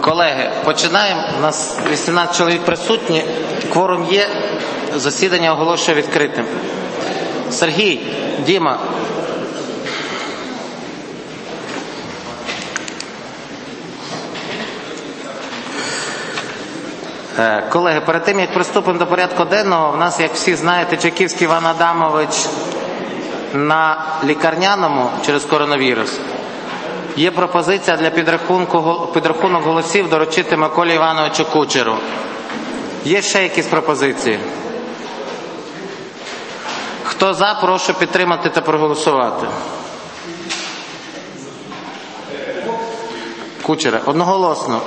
Колеги, починаємо. У нас 18 чоловік присутні. Кворум є. Засідання оголошую відкритим. Сергій, Діма. Колеги, перед тим, як приступимо до порядку денного, в нас, як всі знаєте, Чайківський Іван Адамович на лікарняному через коронавірус. Є пропозиція для підрахунок голосів доручити Миколі Івановичу Кучеру. Є ще якісь пропозиції? Хто за, прошу підтримати та проголосувати. Кучера. Одноголосно.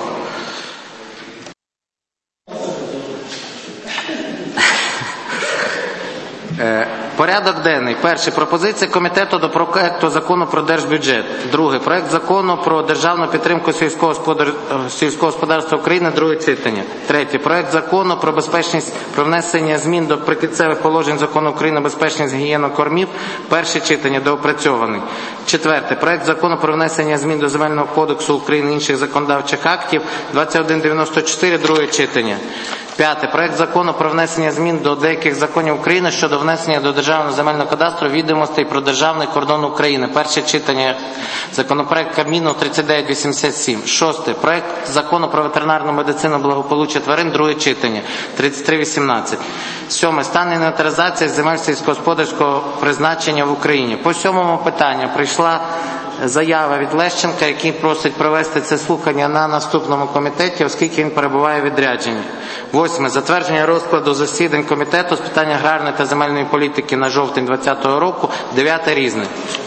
Порядок денний. Перше. Пропозиція комітету до проекту закону про держбюджет. Друге. Проект закону про державну підтримку сільського господарства України. Друге читання. Третє. Проект закону про внесення змін до прикінцевих положень закону України безпечність гігієну кормів. Перше читання. Доопрацьований. Четверте. Проект закону про внесення змін до Земельного кодексу України і інших законодавчих актів. 2194. Друге читання. П'яте. Проект закону про внесення змін до деяких законів України щодо внесення до Державного земельного кадастру відомостей про державний кордон України. Перше читання. Законопроект Кабміну 3987. Шосте. Проект закону про ветеринарну медицину благополуччя тварин. Друге читання. 3318. Сьоме. Стан інвентаризації земель сільськогосподарського призначення в Україні. По сьомому питанню прийшла заява від Лещенка, який просить провести це слухання на наступному комітеті, оскільки він перебуває у відрядженні. Восьме. Затвердження розкладу засідань комітету з питань аграрної та земельної політики на жовтень 2020 року. Дев'яте. Різне.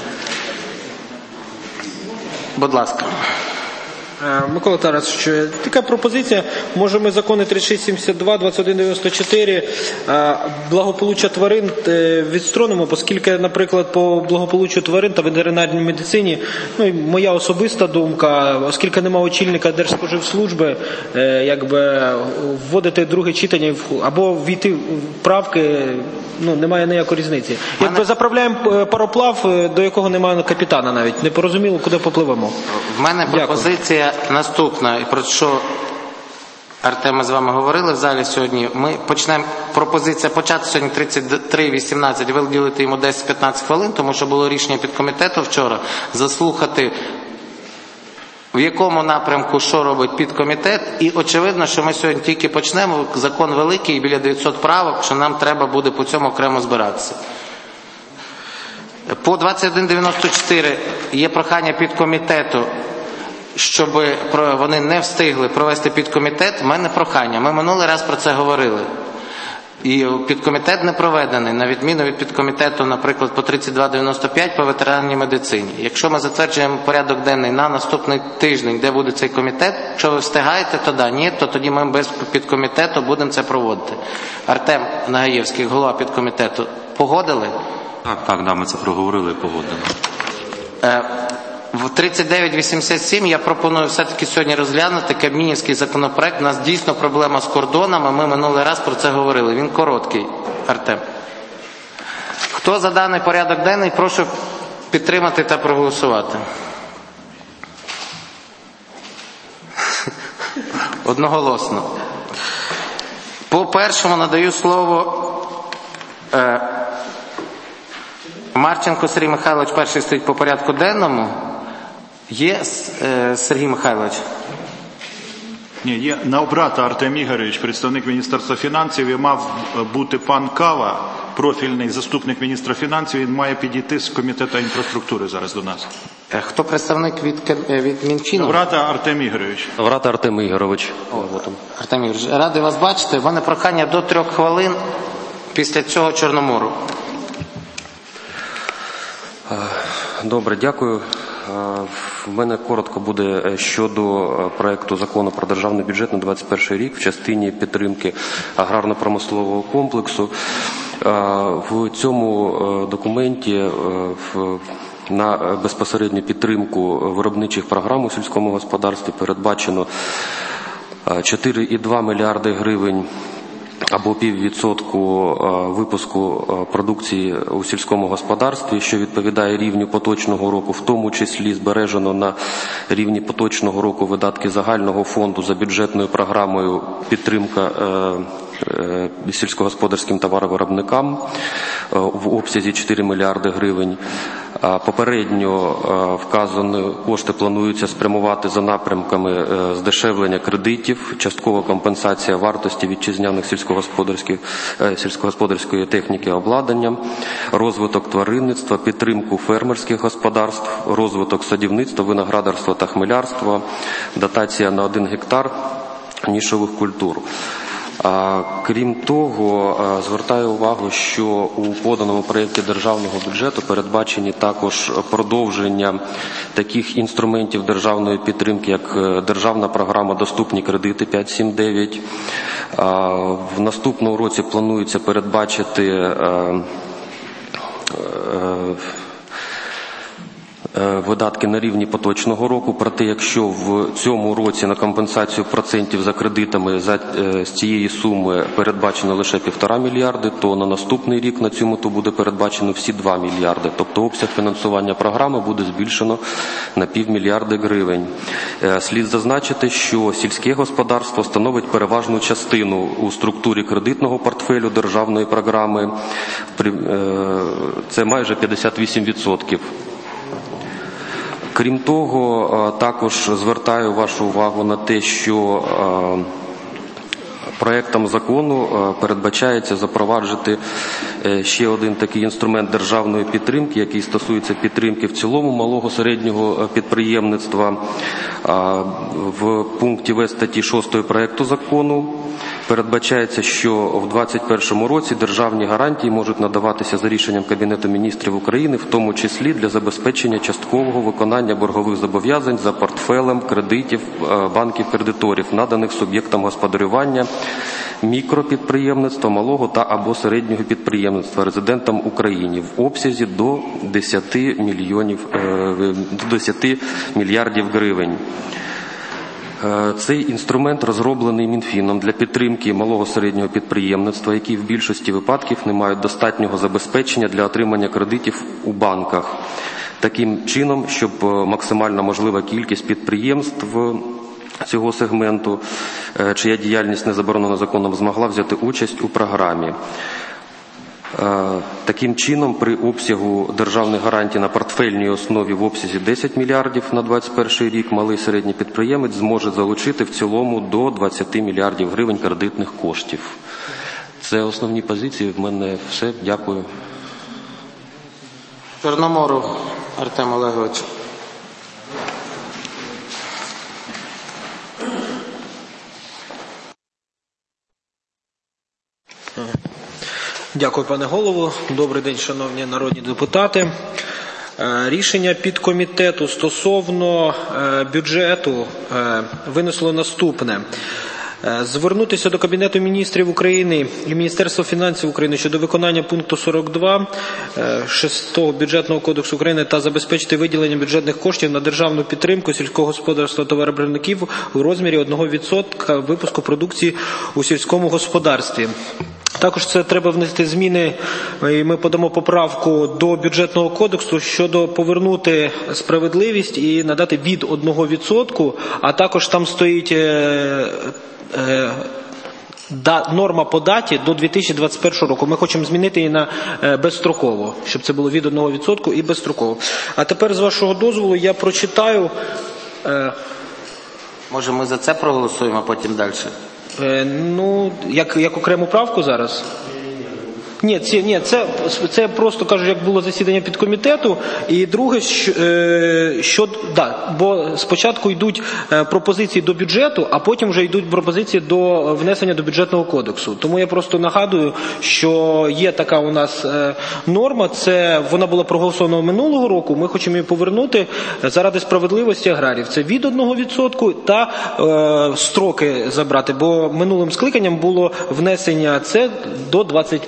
Будь ласка. Микола Тарасович, така пропозиція. Може ми закони 3672, 2194, благополуччя тварин відсторонимо, оскільки, наприклад, по благополуччю тварин та ветеринарній медицині, моя особиста думка, оскільки немає очільника Держспоживслужби, вводити друге читання або ввійти в правки, немає ніякої різниці. Заправляємо пароплав, до якого немає капітана навіть, не порозуміло, куди попливемо. В мене пропозиція наступна, і про що, Артем, ми з вами говорили в залі сьогодні. Ми почнемо, пропозиція почати сьогодні 33:18, виділити йому 10-15 хвилин, тому що було рішення підкомітету вчора заслухати, в якому напрямку що робить підкомітет. І очевидно, що ми сьогодні тільки почнемо, закон великий, біля 900 правок, що нам треба буде по цьому окремо збиратися. По 2194 є прохання підкомітету, щоб вони не встигли провести підкомітет. У мене прохання. Ми минулий раз про це говорили. І підкомітет не проведений, на відміну від підкомітету, наприклад, по 3295 по ветеринарній медицині. Якщо ми затверджуємо порядок денний на наступний тиждень, де буде цей комітет, якщо ви встигаєте, то да, ні, то тоді ми без підкомітету будемо це проводити. Артем Нагаєвський, голова підкомітету, погодили? Так, ми це проговорили і погодили. В 3987 я пропоную все-таки сьогодні розглянути кабмінівський законопроект. У нас дійсно проблема з кордонами, ми минулий раз про це говорили. Він короткий, Артем. Хто за даний порядок денний, прошу підтримати та проголосувати. Одноголосно. По першому надаю слово Марченко Сергій Михайлович, перший стоїть по порядку денному. Є Сергій Михайлович? Ні, є Навбрата Артем Ігорович, представник Міністерства фінансів, і мав бути пан Кава, профільний заступник міністра фінансів, він має підійти з комітету інфраструктури зараз до нас. Хто представник від Мінчину? Навбрата Артем Ігорович. Навбрата Артем Ігорович. Артем Ігорович, радий вас бачити. У мене прохання до 3 хвилин, після цього Чорномору. Добре, дякую. В мене коротко буде щодо проекту закону про державний бюджет на 2021 рік в частині підтримки аграрно-промислового комплексу. В цьому документі на безпосередню підтримку виробничих програм у сільському господарстві передбачено 4,2 мільярди гривень або 0,5% випуску продукції у сільському господарстві, що відповідає рівню поточного року, в тому числі збережено на рівні поточного року видатки загального фонду за бюджетною програмою «Підтримка сільськогосподарським товаровиробникам» в обсязі 4 мільярди гривень. Попередньо вказані кошти плануються спрямувати за напрямками здешевлення кредитів, часткова компенсація вартості вітчизняних сільськогосподарської техніки і обладнання, розвиток тваринництва, підтримку фермерських господарств, розвиток садівництва, виноградарства та хмелярства, дотація на 1 гектар нішових культур. Крім того, звертаю увагу, що у поданому проєкті державного бюджету передбачені також продовження таких інструментів державної підтримки, як державна програма «Доступні кредити» 5.7.9. В наступному році планується передбачити видатки на рівні поточного року, проте якщо в цьому році на компенсацію процентів за кредитами з цієї суми передбачено лише 1,5 мільярди, то на наступний рік на цю мету буде передбачено всі 2 мільярди. Тобто обсяг фінансування програми буде збільшено на 0,5 мільярда гривень. Слід зазначити, що сільське господарство становить переважну частину у структурі кредитного портфелю державної програми. Це майже 58%. Крім того, також звертаю вашу увагу на те, що проектом закону передбачається запровадити ще один такий інструмент державної підтримки, який стосується підтримки в цілому малого середнього підприємництва. В пункті В статті 6 проекту закону передбачається, що в 2021 році державні гарантії можуть надаватися за рішенням Кабінету міністрів України, в тому числі для забезпечення часткового виконання боргових зобов'язань за портфелем кредитів банків-кредиторів, наданих суб'єктам господарювання, мікропідприємництва, малого та або середнього підприємництва резидентам України в обсязі до 10 мільярдів гривень. Цей інструмент розроблений Мінфіном для підтримки малого середнього підприємництва, які в більшості випадків не мають достатнього забезпечення для отримання кредитів у банках. Таким чином, щоб максимально можлива кількість підприємств цього сегменту, чия діяльність не заборонена законом, змогла взяти участь у програмі. Таким чином, при обсягу державних гарантій на портфельній основі в обсязі 10 мільярдів на 2021 рік малий і середній підприємець зможе залучити в цілому до 20 мільярдів гривень кредитних коштів. Це основні позиції. В мене все. Дякую. Чорноморов Артем Олегович. Дякую, пане голово. Добрий день, шановні народні депутати. Рішення підкомітету стосовно бюджету винесло наступне. Звернутися до Кабінету міністрів України і Міністерства фінансів України щодо виконання пункту 42 6 Бюджетного кодексу України та забезпечити виділення бюджетних коштів на державну підтримку сільського господарства товаровиробників у розмірі 1% випуску продукції у сільському господарстві. Також це треба внести зміни, і ми подамо поправку до Бюджетного кодексу щодо повернути справедливість і надати від 1%, а також там стоїть норма по даті до 2021 року. Ми хочемо змінити її на безстроково, щоб це було від 1% і безстроково. А тепер, з вашого дозволу, я прочитаю. Може, ми за це проголосуємо, а потім далі? Як окрему правку зараз? Ні, це просто кажу, як було засідання підкомітету. І друге, бо спочатку йдуть пропозиції до бюджету, а потім вже йдуть пропозиції до внесення до Бюджетного кодексу. Тому я просто нагадую, що є така у нас норма, вона була проголосована минулого року, ми хочемо її повернути заради справедливості аграріїв. Це від 1% та строки забрати, бо минулим скликанням було внесення це до 21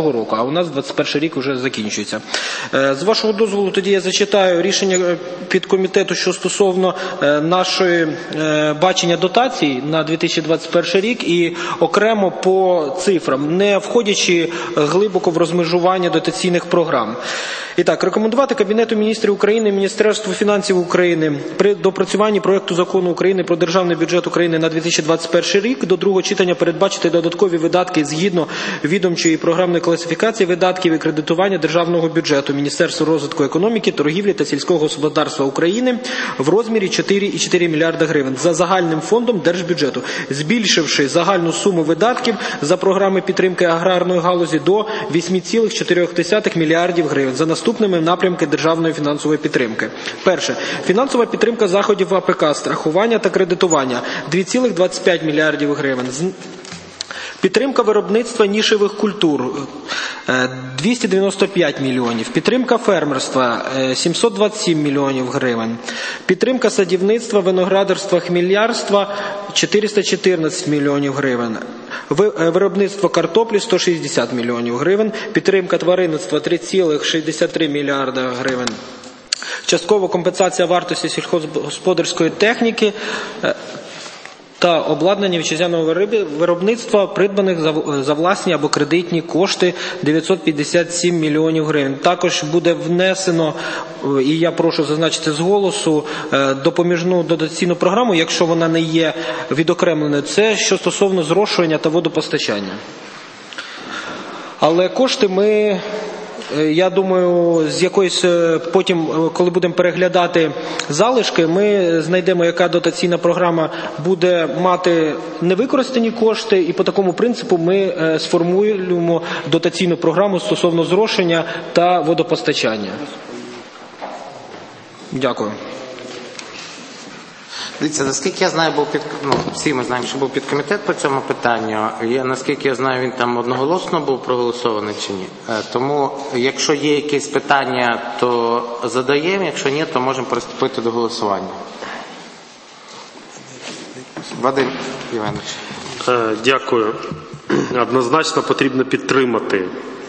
21 року, а у нас 21 рік вже закінчується. З вашого дозволу тоді я зачитаю рішення підкомітету, що стосовно нашої бачення дотацій на 2021 рік і окремо по цифрам, не входячи глибоко в розмежування дотаційних програм. І так, рекомендувати Кабінету міністрів України, Міністерству фінансів України при допрацюванні проекту закону України про державний бюджет України на 2021 рік до другого читання передбачити додаткові видатки згідно відомчої і програмної класифікації видатків і кредитування державного бюджету Міністерства розвитку економіки, торгівлі та сільського господарства України в розмірі 4,4 мільярда гривень за загальним фондом держбюджету, збільшивши загальну суму видатків за програми підтримки аграрної галузі до 8,4 мільярдів гривень за наступними напрямки державної фінансової підтримки. Перше. Фінансова підтримка заходів АПК, страхування та кредитування – 2,25 мільярдів гривень. Підтримка виробництва нішевих культур – 295 мільйонів. Підтримка фермерства – 727 мільйонів гривень. Підтримка садівництва, виноградарства, хмілярства – 414 мільйонів гривень. Виробництво картоплі – 160 мільйонів гривень. Підтримка тваринництва – 3,63 мільярда гривень. Часткова компенсація вартості сільськогосподарської техніки та обладнання вітчизняного виробництва, придбаних за власні або кредитні кошти, 957 мільйонів гривень. Також буде внесено, і я прошу зазначити з голосу, допоміжну дотаційну програму, якщо вона не є відокремленою, це що стосовно зрошування та водопостачання. Але кошти ми... Я думаю, з якоїсь потім, коли будемо переглядати залишки, ми знайдемо, яка дотаційна програма буде мати невикористані кошти, і по такому принципу ми сформуємо дотаційну програму стосовно зрошення та водопостачання. Дякую. Дивіться, наскільки я знаю, всі ми знаємо, що був підкомітет по цьому питанню. Наскільки я знаю, він там одноголосно був проголосований чи ні. Тому, якщо є якісь питання, то задаємо. Якщо ні, то можемо приступити до голосування. Вадим Іванович. Дякую. Однозначно потрібно підтримати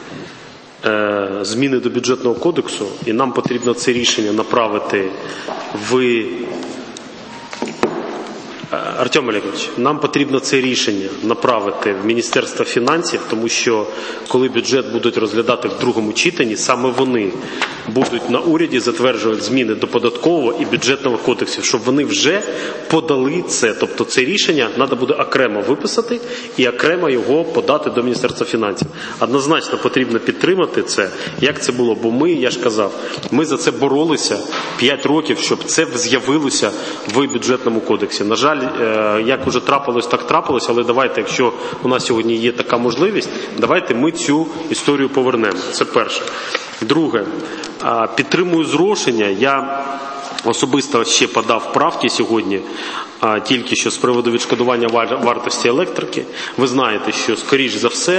зміни до бюджетного кодексу, і нам потрібно це рішення направити в... Артем Олегович, нам потрібно це рішення направити в Міністерство фінансів, тому що коли бюджет будуть розглядати в другому читанні, саме вони будуть на уряді затверджувати зміни до податкового і бюджетного кодексів, щоб вони вже подали це. Тобто це рішення треба буде окремо виписати і окремо його подати до Міністерства фінансів. Однозначно потрібно підтримати це, як це було, бо я ж казав, ми за це боролися 5 років, щоб це з'явилося в бюджетному кодексі. На жаль, як уже трапилось, так трапилось, але давайте, якщо у нас сьогодні є така можливість, давайте ми цю історію повернемо. Це перше. Друге, підтримую зрошення. Я особисто ще подав правки сьогодні, тільки що з приводу відшкодування вартості електрики. Ви знаєте, що скоріш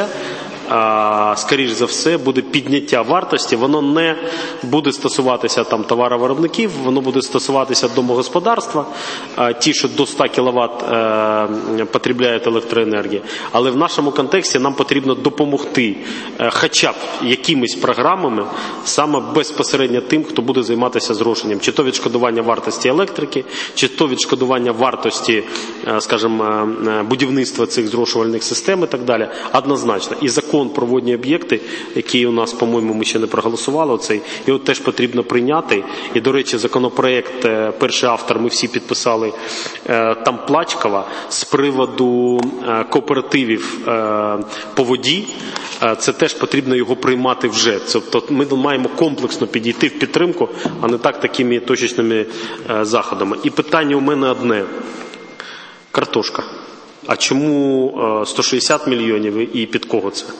за все буде підняття вартості, воно не буде стосуватися там товаровиробників, воно буде стосуватися домогосподарства, ті, що до 100 кВт потребляють електроенергії. Але в нашому контексті нам потрібно допомогти хоча б якимись програмами саме безпосередньо тим, хто буде займатися зрошенням. Чи то відшкодування вартості електрики, чи то відшкодування вартості, скажімо, будівництва цих зрошувальних систем і так далі. Однозначно. І закон про водні об'єкти, який у нас, по-моєму, ми ще не проголосували, оцей, його теж потрібно прийняти. І, до речі, законопроект, перший автор, ми всі підписали, там Плачкова, з приводу кооперативів по воді, це теж потрібно його приймати вже. Тобто ми маємо комплексно підійти в підтримку, а не так такими точечними заходами. І питання у мене одне. Картошка. А чому 160 мільйонів і під кого це?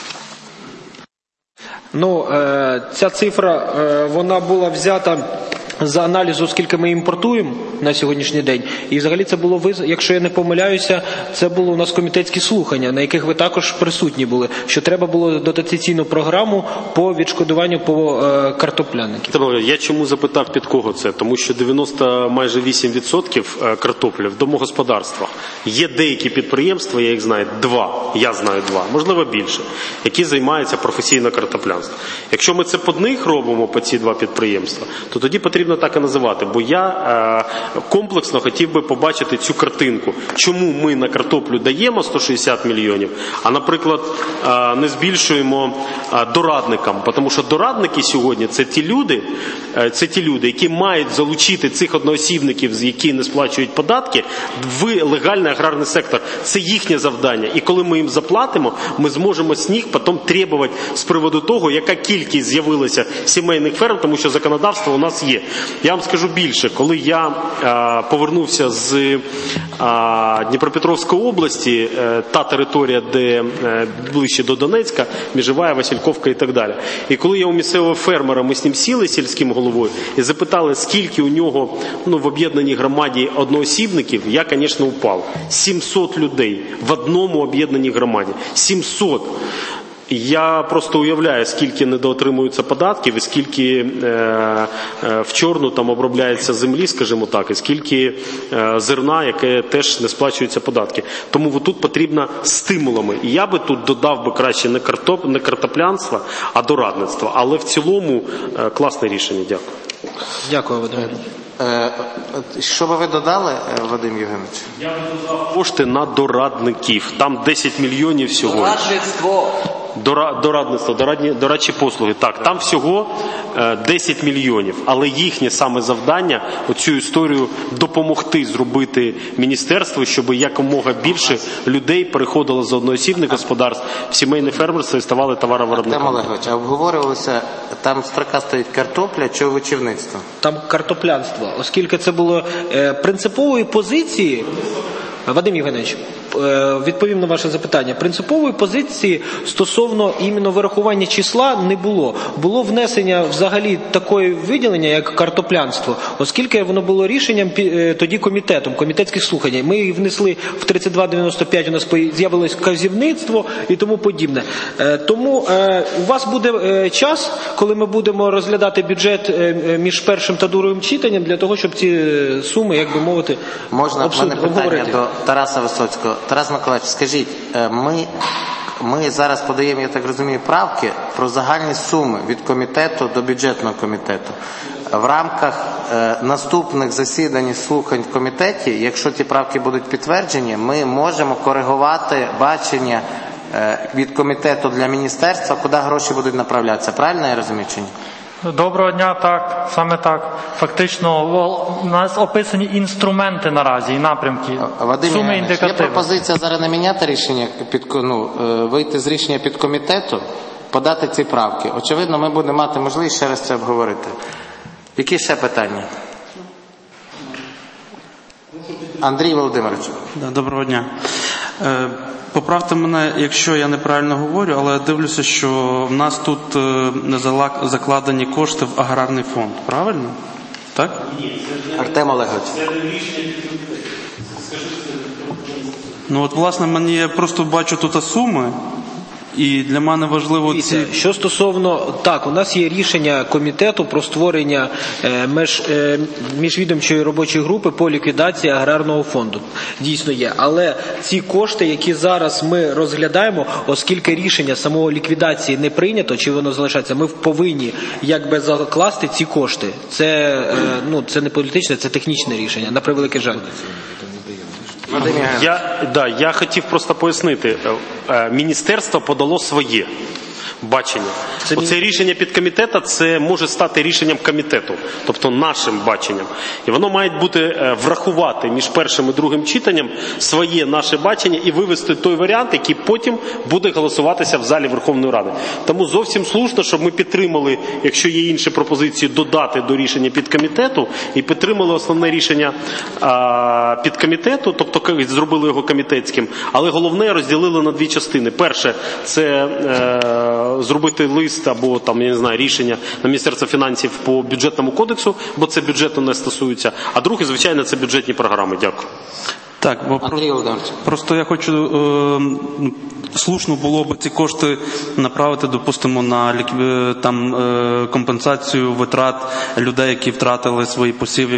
Ця цифра, вона була взята з аналізу, скільки ми імпортуємо на сьогоднішній день. І взагалі це було, якщо я не помиляюся, це було у нас комітетські слухання, на яких ви також присутні були, що треба було дотаційну програму по відшкодуванню по картоплянників. Я чому запитав, під кого це? Тому що 98% картоплі в домогосподарствах. Є деякі підприємства, я їх знаю, я знаю два, можливо більше, які займаються професійно картоплянством. Якщо ми це по них робимо, по ці два підприємства, то тоді потрібно так і називати, бо я комплексно хотів би побачити цю картинку. Чому ми на картоплю даємо 160 мільйонів, а, наприклад, не збільшуємо дорадникам, тому що дорадники сьогодні це ті люди, які мають залучити цих одноосібників, які не сплачують податки, в легальний аграрний сектор. Це їхнє завдання. І коли ми їм заплатимо, ми зможемо з них потім требувати з приводу того, яка кількість з'явилася сімейних ферм, тому що законодавство у нас є. Я вам скажу більше, коли я повернувся з Дніпропетровської області, та територія, де ближче до Донецька, Межівая, Васильковка і так далі. І коли я у місцевого фермера, ми з ним сіли, сільським головою, і запитали, скільки у нього в об'єднаній громаді одноосібників, я, звісно, упав. 700 людей в одному об'єднаній громаді. 700. Я просто уявляю, скільки недоотримуються податків і скільки в чорну там обробляється землі, скажімо так, і скільки зерна, яке теж не сплачуються податки. Тому тут потрібно стимулами. І я би тут додав би краще не картоплянство, а дорадництво. Але в цілому класне рішення. Дякую. Дякую, Вадим. Що би ви додали, Вадим Євгенович? Я би додав кошти на дорадників. Там 10 мільйонів всього. Дорадництво. Дорадництво, дорадчі послуги. Так, там всього 10 мільйонів. Але їхнє саме завдання оцю історію допомогти зробити міністерству, щоб якомога більше людей переходило з одноосібних господарств в сімейне фермерство і ставали товаровиробниками. Артем Олегович, а обговорювалося, там строка стоїть картопля чи овочівництво? Там картоплянство, оскільки це було принципової позиції. Вадим Євгенович, відповім на ваше запитання. Принципової позиції стосовно іменно вирахування числа не було. Було внесення взагалі такої виділення, як картоплянство, оскільки воно було рішенням тоді комітетом, комітетських слухань. Ми їх внесли в 3295, у нас з'явилось казівництво і тому подібне. Тому у вас буде час, коли ми будемо розглядати бюджет між першим та другим читанням, для того, щоб ці суми, як би мовити, можна в мене питання до Тараса Висоцького. Тарас Миколаївич, скажіть, ми зараз подаємо, я так розумію, правки про загальні суми від комітету до бюджетного комітету. В рамках наступних засідань і слухань в комітеті, якщо ті правки будуть підтверджені, ми можемо коригувати бачення від комітету для міністерства, куди гроші будуть направлятися. Правильно я розумію чи ні? Доброго дня, так, саме так. Фактично, у нас описані інструменти наразі і напрямки, суми індикативи. Є пропозиція зараз не міняти рішення, вийти з рішення підкомітету, подати ці правки. Очевидно, ми будемо мати можливість ще раз це обговорити. Які ще питання? Андрій Володимирович. Доброго дня. Поправте мене, якщо я неправильно говорю, але я дивлюся, що в нас тут не закладені кошти в аграрний фонд. Правильно? Так? Артем Олегович. Ну от, власне, я просто бачу тут суми. І для мене важливо Що стосовно, так, у нас є рішення комітету про створення міжвідомчої робочої групи по ліквідації аграрного фонду. Дійсно є. Але ці кошти, які зараз ми розглядаємо, оскільки рішення самого ліквідації не прийнято, чи воно залишається, ми повинні якби закласти ці кошти. Це не політичне, це технічне рішення, на превеликий жаль. Я хотів просто пояснити. Міністерство подало своє бачення. Оце рішення підкомітету, це може стати рішенням комітету, тобто нашим баченням. І воно має бути врахувати між першим і другим читанням своє наше бачення і вивести той варіант, який потім буде голосуватися в залі Верховної Ради. Тому зовсім слушно, щоб ми підтримали, якщо є інші пропозиції, додати до рішення підкомітету і підтримали основне рішення підкомітету, тобто зробили його комітетським, але головне розділили на дві частини. Перше – це зробити лист або там, я не знаю, рішення на Міністерство фінансів по бюджетному кодексу, бо це бюджету не стосується. А друге, звичайно, це бюджетні програми. Дякую. Так, бо просто я хочу, слушно було б ці кошти направити, допустимо, на компенсацію витрат людей, які втратили свої посіви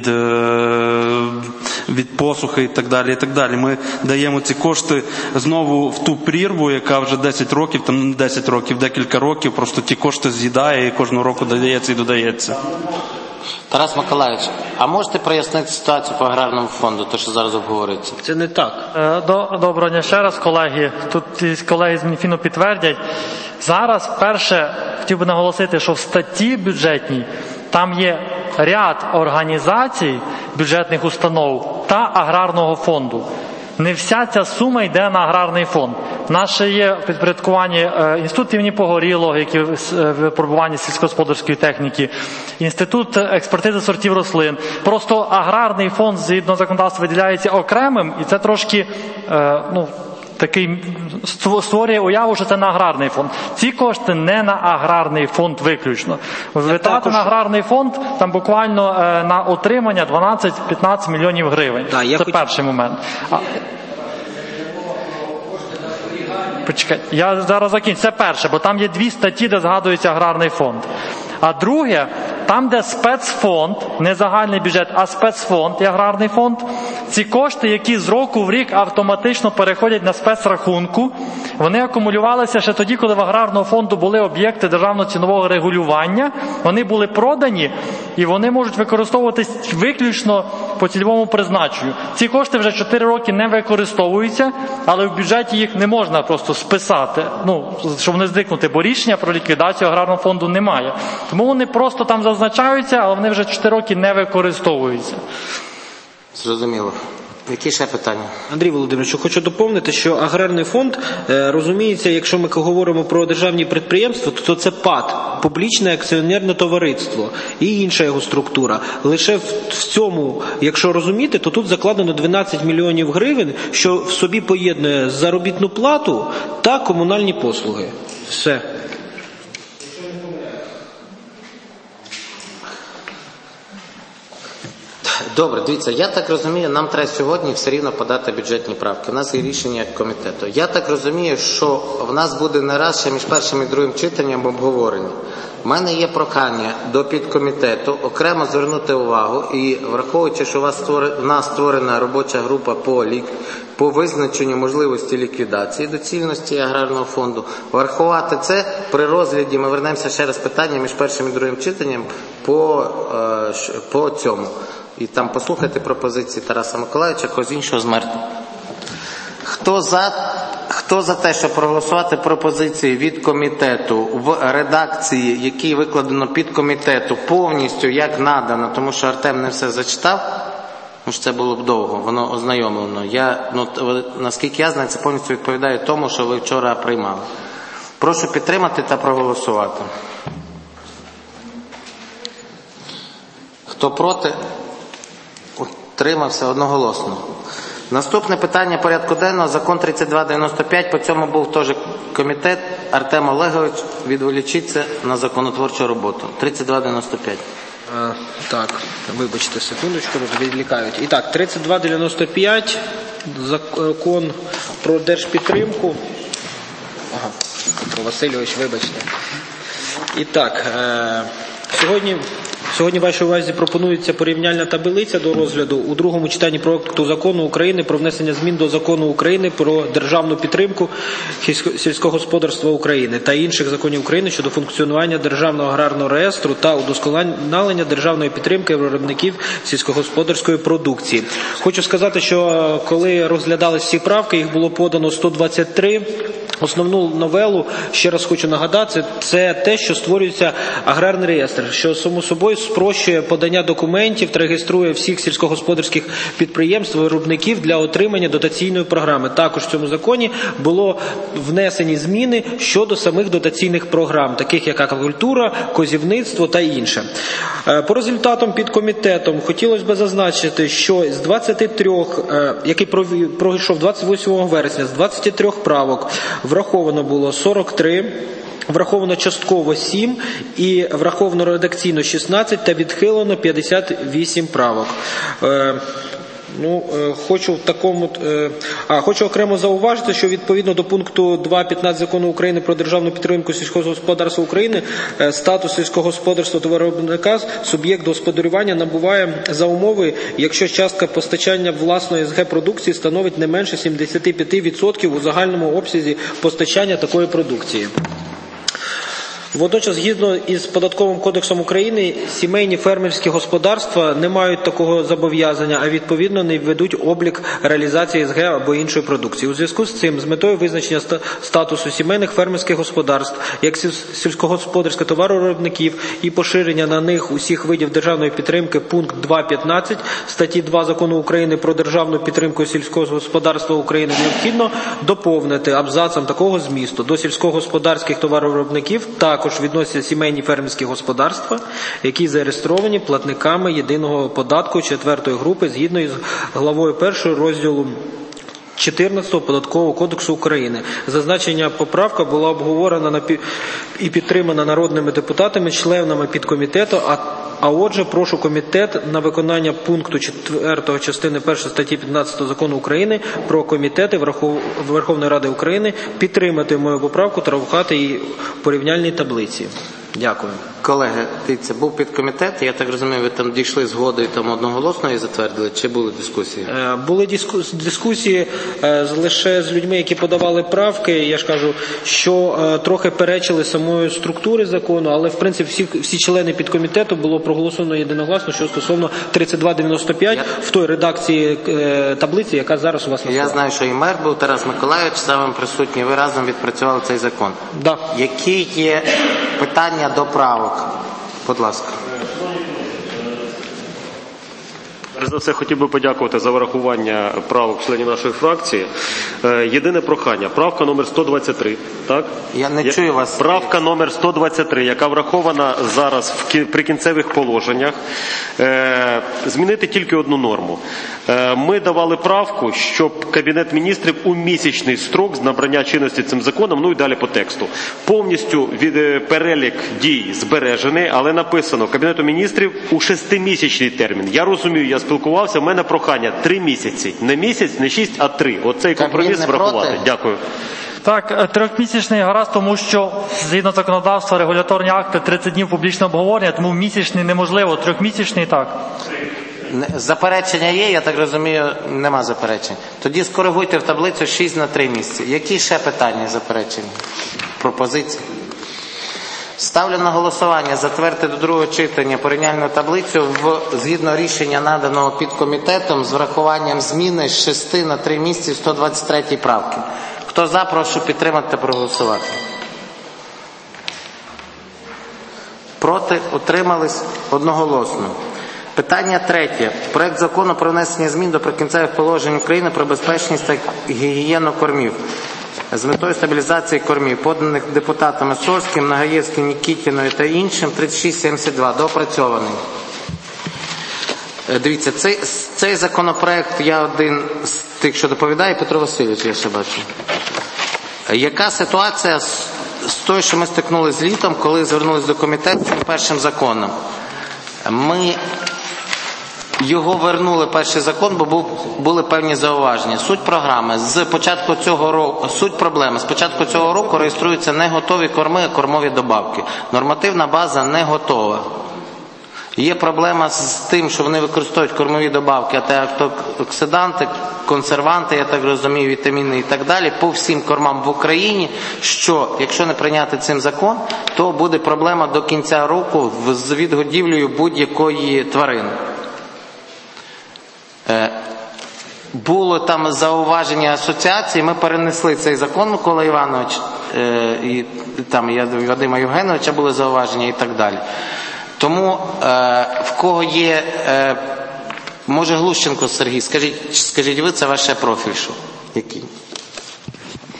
від посухи і так далі, і так далі. Ми даємо ці кошти знову в ту прірву, яка вже 10 років, там не 10 років, декілька років, просто ті кошти з'їдає і кожного року додається і додається. Тарас Миколаївич, а можете прояснити ситуацію по аграрному фонду, те, що зараз обговорюється? Це не так. Доброго дня ще раз, колеги. Тут колеги з Мінфіну підтвердять. Зараз, перше, хотів би наголосити, що в статті бюджетній там є ряд організацій бюджетних установ та аграрного фонду. Не вся ця сума йде на аграрний фонд. У нас ще є в підпорядкуванні інститут імені Погорілого, який в випробуванні сільськогосподарської техніки, інститут експертизи сортів рослин. Просто аграрний фонд згідно законодавства виділяється окремим, і це трошки такий створює уяву, що це на аграрний фонд. Ці кошти не на аграрний фонд виключно. Витрати на аграрний фонд там буквально на утримання 12-15 мільйонів гривень. Це перший момент. Почекайте, я зараз закінчу. Це перше, бо там є 2 статті, де згадується аграрний фонд. А друге, там, де спецфонд, не загальний бюджет, а спецфонд і аграрний фонд, ці кошти, які з року в рік автоматично переходять на спецрахунку, вони акумулювалися ще тоді, коли в аграрного фонду були об'єкти державного цінового регулювання, вони були продані, і вони можуть використовуватись виключно по цільовому призначенню. Ці кошти вже 4 роки не використовуються, але в бюджеті їх не можна просто списати, щоб не зникнути, бо рішення про ліквідацію аграрного фонду немає. Тому вони просто там зазначаються, але вони вже 4 роки не використовуються. Зрозуміло. Які ще питання? Андрій Володимирович, хочу доповнити, що аграрний фонд, розуміється, якщо ми говоримо про державні підприємства, то це ПАТ, публічне акціонерне товариство і інша його структура. Лише в цьому, якщо розуміти, то тут закладено 12 мільйонів гривень, що в собі поєднує заробітну плату та комунальні послуги. Все. Добре, дивіться, я так розумію, нам треба сьогодні все рівно подати бюджетні правки. У нас є рішення комітету. Я так розумію, що в нас буде не раз ще між першим і другим читанням обговорення. У мене є прохання до підкомітету окремо звернути увагу і, враховуючи, що в нас створена робоча група по визначенню можливості ліквідації доцільності аграрного фонду, врахувати це при розгляді, ми вернемося ще раз питання між першим і другим читанням по цьому. І там послухайте пропозиції Тараса Миколаївича, когось іншого з мертвих. Хто за те, щоб проголосувати пропозиції від комітету в редакції, якій викладено підкомітету, повністю як надано, тому що Артем не все зачитав, тому що це було б довго, воно ознайомлено. Наскільки я знаю, це повністю відповідає тому, що ви вчора приймали. Прошу підтримати та проголосувати. Хто проти? Утримався одноголосно. Наступне питання порядку денного, закон 3295, по цьому був теж комітет. Артем Олегович, відволічіться на законотворчу роботу. 3295. Так, вибачте секундочку, відволікають. І так, 3295, закон про держпідтримку. Петро Васильович, вибачте. І так, Сьогодні вашій увазі пропонується порівняльна таблиця до розгляду у другому читанні проекту закону України про внесення змін до закону України про державну підтримку сільського господарства України та інших законів України щодо функціонування Державного аграрного реєстру та удосконалення державної підтримки виробників сільськогосподарської продукції. Хочу сказати, що коли розглядались всі правки, їх було подано 123. Основну новелу, ще раз хочу нагадати, це те, що створюється аграрний реєстр, що само собою спрощує подання документів та реєструє всіх сільськогосподарських підприємств, виробників для отримання дотаційної програми. Також в цьому законі було внесені зміни щодо самих дотаційних програм, таких як аквакультура, козівництво та інше. По результатам підкомітетом хотілося б зазначити, що з 23, який пройшов 28 вересня, з 23 правок враховано було 43, враховано частково 7 і враховано редакційно 16 та відхилено 58 правок. Хочу окремо зауважити, що відповідно до пункту 2.15 Закону України про державну підтримку сільського господарства України статус сільського господарства товаровиробника суб'єкт господарювання набуває за умови, якщо частка постачання власної СГ продукції становить не менше 75% у загальному обсязі постачання такої продукції. Водночас, згідно із Податковим кодексом України, сімейні фермерські господарства не мають такого зобов'язання, а відповідно не ведуть облік реалізації СГ або іншої продукції. У зв'язку з цим, з метою визначення статусу сімейних фермерських господарств як сільськогосподарських товаровиробників і поширення на них усіх видів державної підтримки, пункт 2.15 статті 2 Закону України про державну підтримку сільського господарства України необхідно доповнити абзацом такого змісту: до сільськогосподарських товаровиробників також відносяться сімейні фермерські господарства, які зареєстровані платниками єдиного податку 4-ї групи згідно із главою 1 розділу 14 Податкового кодексу України. Зазначена поправка була обговорена і підтримана народними депутатами, членами підкомітету, а отже, прошу комітет на виконання пункту 4 частини 1 статті 15 Закону України про комітети Верховної Ради України підтримати мою поправку та врахувати її в порівняльній таблиці. Дякую. Колеги, дивіться, був підкомітет, я так розумію, ви там дійшли згоди і там одноголосно її затвердили, чи були дискусії? Були дискусії лише з людьми, які подавали правки, я ж кажу, що трохи перечили самої структури закону, але в принципі всі члени підкомітету було проголосовано єдиногласно, що стосовно 3295 в той редакції таблиці, яка зараз у вас на столі. Я знаю, що і мер був, Тарас Миколайович, сам присутній, ви разом відпрацювали цей закон. Да. Які є питання до правок? Будь ласка. Перш за все, хотів би подякувати за врахування правок членів нашої фракції. Єдине прохання. Правка номер 123. Так? Я не чую вас. Правка номер 123, яка врахована зараз в прикінцевих положеннях. Змінити тільки одну норму. Ми давали правку, щоб Кабінет міністрів у місячний строк з набрання чинності цим законом, ну і далі по тексту, повністю перелік дій збережений, але написано Кабінету міністрів у 6-місячний термін. Я розумію, я спілкувався, в мене прохання 3 місяці. Не місяць, не 6, а 3. Оцей компроміс врахувати. Дякую. Так, 3-місячний гаразд, тому що згідно законодавства регуляторні акти 30 днів публічного обговорення, тому місячний неможливо, 3-місячний так. Заперечення є, я так розумію, нема заперечень. Тоді скоригуйте в таблицю 6 на 3 місяці. Які ще питання, заперечення, пропозиції? Ставлю на голосування затвердити до другого читання порівняльну таблицю згідно рішення, наданого підкомітетом, з врахуванням зміни з 6 на 3 місяці 123 правки. Хто за, прошу підтримати та проголосувати. Проти, утримались одноголосно. Питання третє. Проект закону про внесення змін до Прикінцевих положень України про безпечність та гігієну кормів з метою стабілізації кормів, поданих депутатами Сольським, Нагаєвським, Нікітіною та іншим, 3672, доопрацьований. Дивіться, цей законопроект, я один з тих, що доповідає, Петро Васильович, я ще бачу. Яка ситуація з тою, що ми стикнулися літом, коли звернулися до комітету з першим законом? Ми його вернули, перший закон, бо були певні зауваження. Суть проблеми з початку цього року реєструються не готові корми, а кормові добавки. Нормативна база не готова. Є проблема з тим, що вони використовують кормові добавки, антиоксиданти, консерванти, я так розумію, вітаміни і так далі, по всім кормам в Україні, що, якщо не прийняти цим закон, то буде проблема до кінця року з відгодівлею будь-якої тварини. Було там зауваження асоціації, ми перенесли цей закон, Микола Іванович, і там Вадима Євгеновича були зауваження і так далі. Тому в кого є, може Глущенко Сергій, скажіть ви, це ваше профіль, що? Який?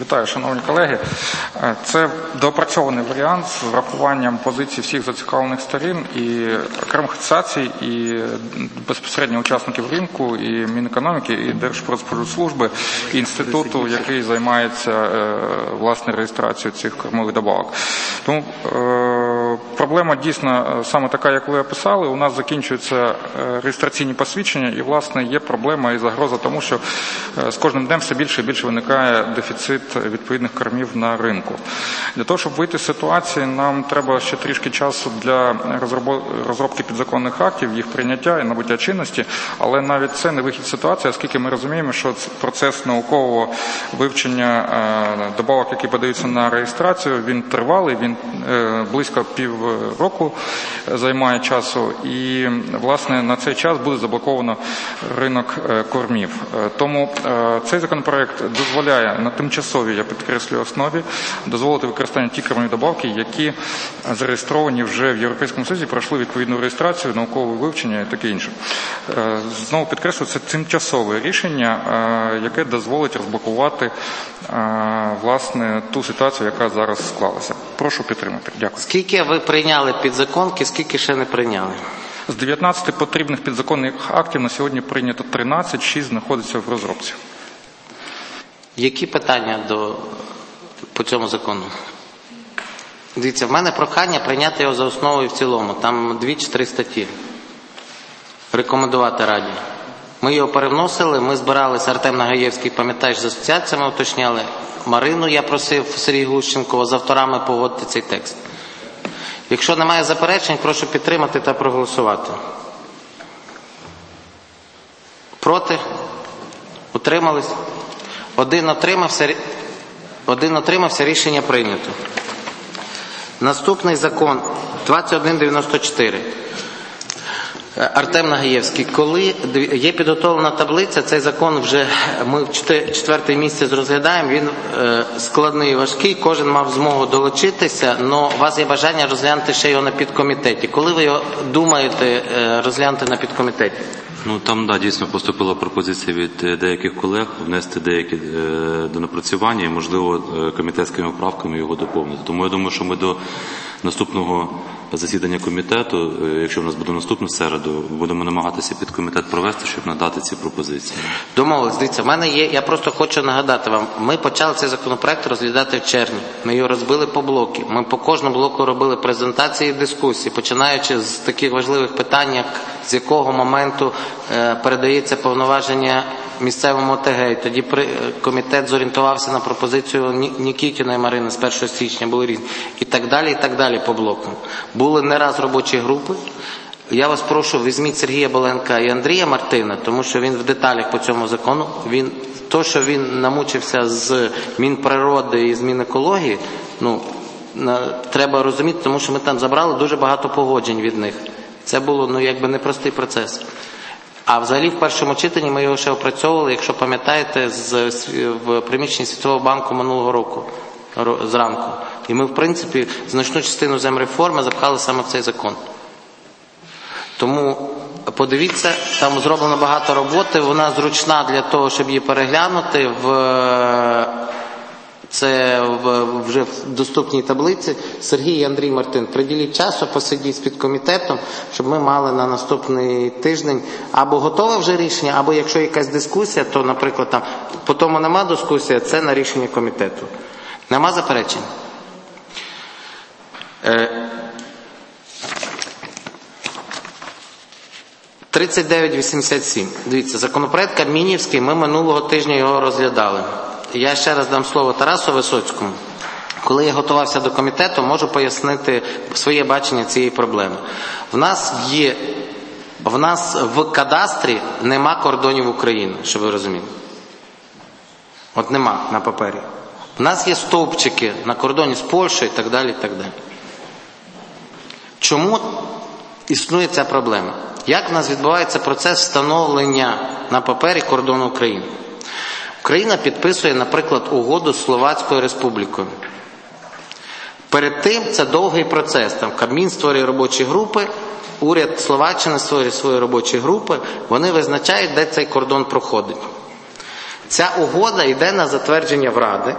Вітаю, шановні колеги. Це доопрацьований варіант з врахуванням позицій всіх зацікавлених сторін і окремих асоціацій, і безпосередньо учасників ринку, і Мінекономіки, і Держпродспоживслужби, і інституту, який займається власне реєстрацією цих кормових добавок. Тому проблема дійсно саме така, як ви описали. У нас закінчуються реєстраційні посвідчення, і власне є проблема і загроза тому, що з кожним днем все більше і більше виникає дефіцит відповідних кормів на ринку. Для того, щоб вийти з ситуації, нам треба ще трішки часу для розробки підзаконних актів, їх прийняття і набуття чинності, але навіть це не вихід з ситуації, оскільки ми розуміємо, що процес наукового вивчення добавок, які подаються на реєстрацію, він тривалий, він близько півроку займає часу, і, власне, на цей час буде заблоковано ринок кормів. Тому цей законопроект дозволяє на тимчасовій, я підкреслюю, основі дозволити використання ті кормові добавки, які зареєстровані вже в Європейському Союзі, пройшли відповідну реєстрацію, наукове вивчення і таке інше. Знову підкреслюю, це тимчасове рішення, яке дозволить розблокувати, власне, ту ситуацію, яка зараз склалася. Прошу підтримати. Дякую. Скільки ви прийняли підзаконки, скільки ще не прийняли? З 19 потрібних підзаконних актів на сьогодні прийнято 13, 6 знаходиться в розробці. Які питання по цьому закону? Дивіться, в мене прохання прийняти його за основу і в цілому. Там 2 чи 3 статті. Рекомендувати Раді. Ми його перевносили, ми збиралися, Артем Нагаєвський, пам'ятаєш, з асоціаціями уточняли. Марину я просив, Сергій Глущенко, з авторами погодити цей текст. Якщо немає заперечень, прошу підтримати та проголосувати. Проти? Утримались? Один отримався, рішення прийнято. Наступний закон 2194. Артем Нагаєвський, коли є підготовлена таблиця, цей закон вже ми в 4-й місяць розглядаємо, він складний і важкий, кожен мав змогу долучитися, але у вас є бажання розглянути ще його на підкомітеті. Коли ви його думаєте розглянути на підкомітеті? Ну, там, да, дійсно поступила пропозиція від деяких колег внести деякі донапрацювання і, можливо, комітетськими правками його доповнити. Тому я думаю, що ми до наступного засідання комітету, якщо в нас буде наступну середу, будемо намагатися під комітет провести, щоб надати ці пропозиції. Домовились. Дивіться, в мене є, я просто хочу нагадати вам, ми почали цей законопроект розглядати в червні. Ми його розбили по блоки. Ми по кожному блоку робили презентації і дискусії, починаючи з таких важливих питань, як з якого моменту передається повноваження місцевому ОТГ. І тоді комітет зорієнтувався на пропозицію Нікітіної Марини з 1 січня, були різні. І так далі по блокам. Були не раз робочі групи. Я вас прошу, візьміть Сергія Боленка і Андрія Мартина, тому що він в деталях по цьому закону. То, що він намучився з Мінприроди і з Мінекології, треба розуміти, тому що ми там забрали дуже багато погоджень від них. Це було, непростий процес. А взагалі в першому читанні ми його ще опрацьовували, якщо пам'ятаєте, в приміщенні Світового банку минулого року, зранку. І ми, в принципі, значну частину земреформи запхали саме в цей закон. Тому подивіться, там зроблено багато роботи, вона зручна для того, щоб її переглянути вже в доступній таблиці. Сергій і Андрій Мартин, приділіть часу, посидіть з підкомітетом, щоб ми мали на наступний тиждень або готове вже рішення, або якщо якась дискусія, то, наприклад, там по тому нема дискусії, це на рішення комітету. Нема заперечень? 3987. Дивіться, законопроект Кабмінівський, ми минулого тижня його розглядали. Я ще раз дам слово Тарасу Висоцькому. Коли я готувався до комітету, можу пояснити своє бачення цієї проблеми. В нас в кадастрі нема кордонів України, щоб ви розуміли. От нема на папері. У нас є стовпчики на кордоні з Польщею і так далі, і так далі. Чому існує ця проблема? Як в нас відбувається процес встановлення на папері кордону України? Україна підписує, наприклад, угоду з Словацькою Республікою. Перед тим це довгий процес. Там Кабмін створює робочі групи, уряд Словаччини створює свої робочі групи, вони визначають, де цей кордон проходить. Ця угода йде на затвердження в Ради,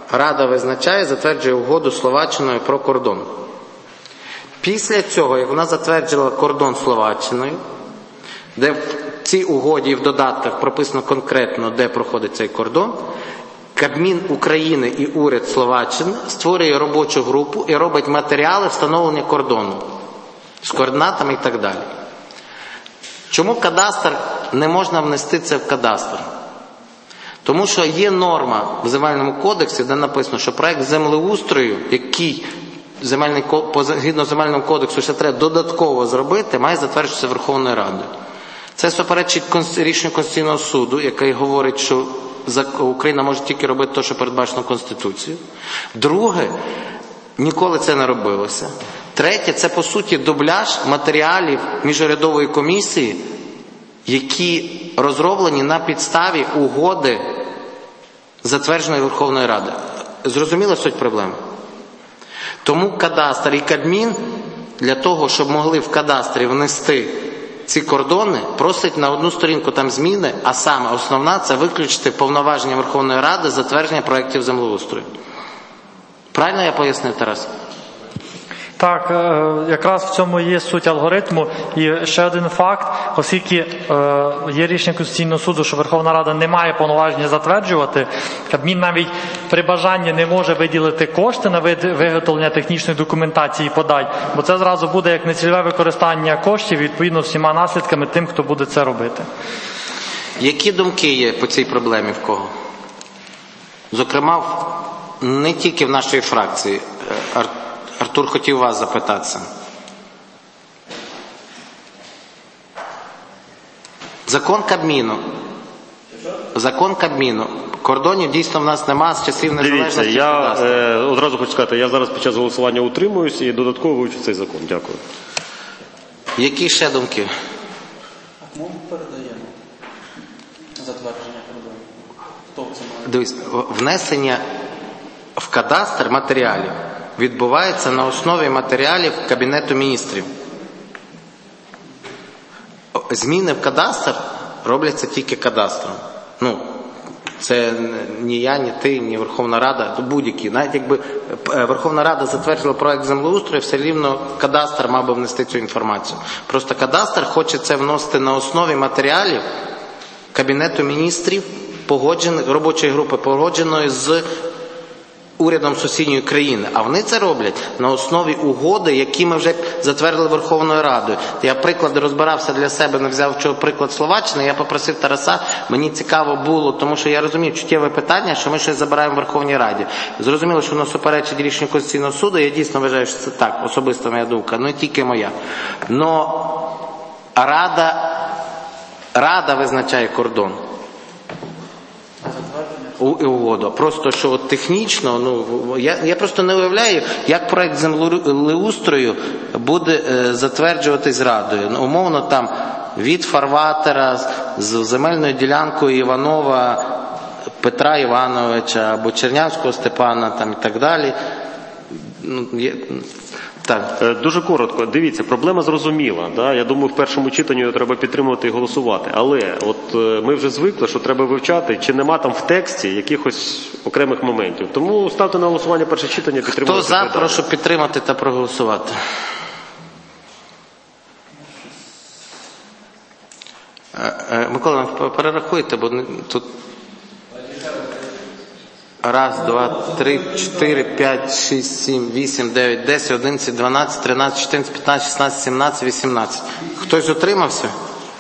Рада визначає, затверджує угоду з Словаччиною про кордон. Після цього, як вона затвердила кордон з Словаччиною, де в цій угоді і в додатках прописано конкретно, де проходить цей кордон, Кабмін України і уряд Словаччини створює робочу групу і робить матеріали встановлення кордону з координатами і так далі. Чому кадастр не можна внести це в кадастр? Тому що є норма в Земельному кодексі, де написано, що проект землеустрою, який згідно Земельного кодексу ще треба додатково зробити, має затверджуватися Верховною Радою. Це суперечить рішенню Конституційного суду, який говорить, що Україна може тільки робити те, що передбачено Конституцією. Друге, ніколи це не робилося. Третє, це по суті дубляж матеріалів міжурядової комісії, які розроблені на підставі угоди, затвердженої Верховною Радою. Зрозуміла суть проблеми? Тому кадастр і Кабмін для того, щоб могли в кадастрі внести ці кордони, просить на одну сторінку там зміни, а саме основна – це виключити повноваження Верховної Ради затвердження проєктів землеустрою. Правильно я пояснив, Тарас? Так, якраз в цьому є суть алгоритму. І ще один факт, оскільки є рішення Конституційного суду, що Верховна Рада не має повноваження затверджувати, Кабмін навіть при бажанні не може виділити кошти на виготовлення технічної документації і подань, бо це зразу буде як нецільове використання коштів, відповідно всіма наслідками тим, хто буде це робити. Які думки є по цій проблемі в кого? Зокрема, не тільки в нашій фракції. Артур хотів вас запитатися. Закон Кабміну. Кордонів дійсно в нас немає з часів незалежності. Дивіться, я одразу хочу сказати, я зараз під час голосування утримуюсь і додатково вивчу цей закон. Дякую. Які ще думки? Ми передаємо затвердження кордону. Хто це має? Дивись, внесення в кадастр матеріалів відбувається на основі матеріалів Кабінету міністрів. Зміни в кадастр робляться тільки кадастром. Це ні я, ні ти, ні Верховна Рада, будь-які. Навіть якби Верховна Рада затвердила проект землеустрою, все рівно кадастр мав би внести цю інформацію. Просто кадастр хоче це вносити на основі матеріалів Кабінету міністрів, робочої групи, погодженої з урядом сусідньої країни. А вони це роблять на основі угоди, які ми вже затвердили Верховною Радою. Я приклади розбирався для себе, не взяв приклад Словаччини, я попросив Тараса, мені цікаво було, тому що я розумів чуттєве питання, що ми щось забираємо в Верховній Раді. Зрозуміло, що воно суперечить рішенню Конституційного суду, я дійсно вважаю, що це так, особиста моя думка, не тільки моя. Но Рада визначає кордон. Угоду. Просто, що технічно, я просто не уявляю, як проект землеустрою буде затверджуватись Радою. Умовно там від фарватера з земельною ділянкою Іванова Петра Івановича або Чернявського Степана там, і так далі. Так. Дуже коротко. Дивіться, проблема зрозуміла. Да? Я думаю, в першому читанні його треба підтримувати і голосувати. Але от ми вже звикли, що треба вивчати, чи нема там в тексті якихось окремих моментів. Тому ставте на голосування перше читання, підтримувати. Хто за, прошу підтримати та проголосувати. Микола, перерахуйте, бо тут 1, 2, 3, 4, 5, 6, 7, 8, 9, 10, 11, 12, 13, 14, 15, 16, 17, 18. Хтось утримався?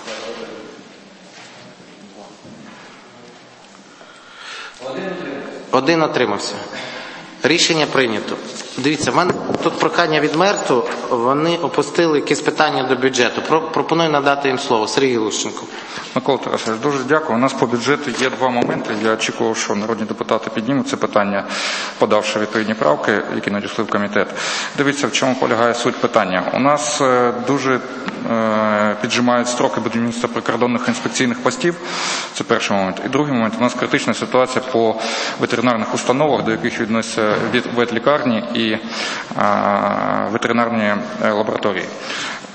Один утримався. Рішення прийнято. Дивіться, в мене тут прохання від МЕРТу, вони опустили якісь питання до бюджету. Пропоную надати їм слово. Сергій Глущенко. Микола Тарасович, дуже дякую. У нас по бюджету є два моменти. Я очікував, що народні депутати піднімуть це питання, подавши відповідні правки, які надійшли в комітет. Дивіться, в чому полягає суть питання. У нас дуже піджимають строки будівництва прикордонних інспекційних постів. Це перший момент. І другий момент. У нас критична ситуація по ветеринарних установах, до яких відносяться ветлікарні і ветеринарні лабораторії.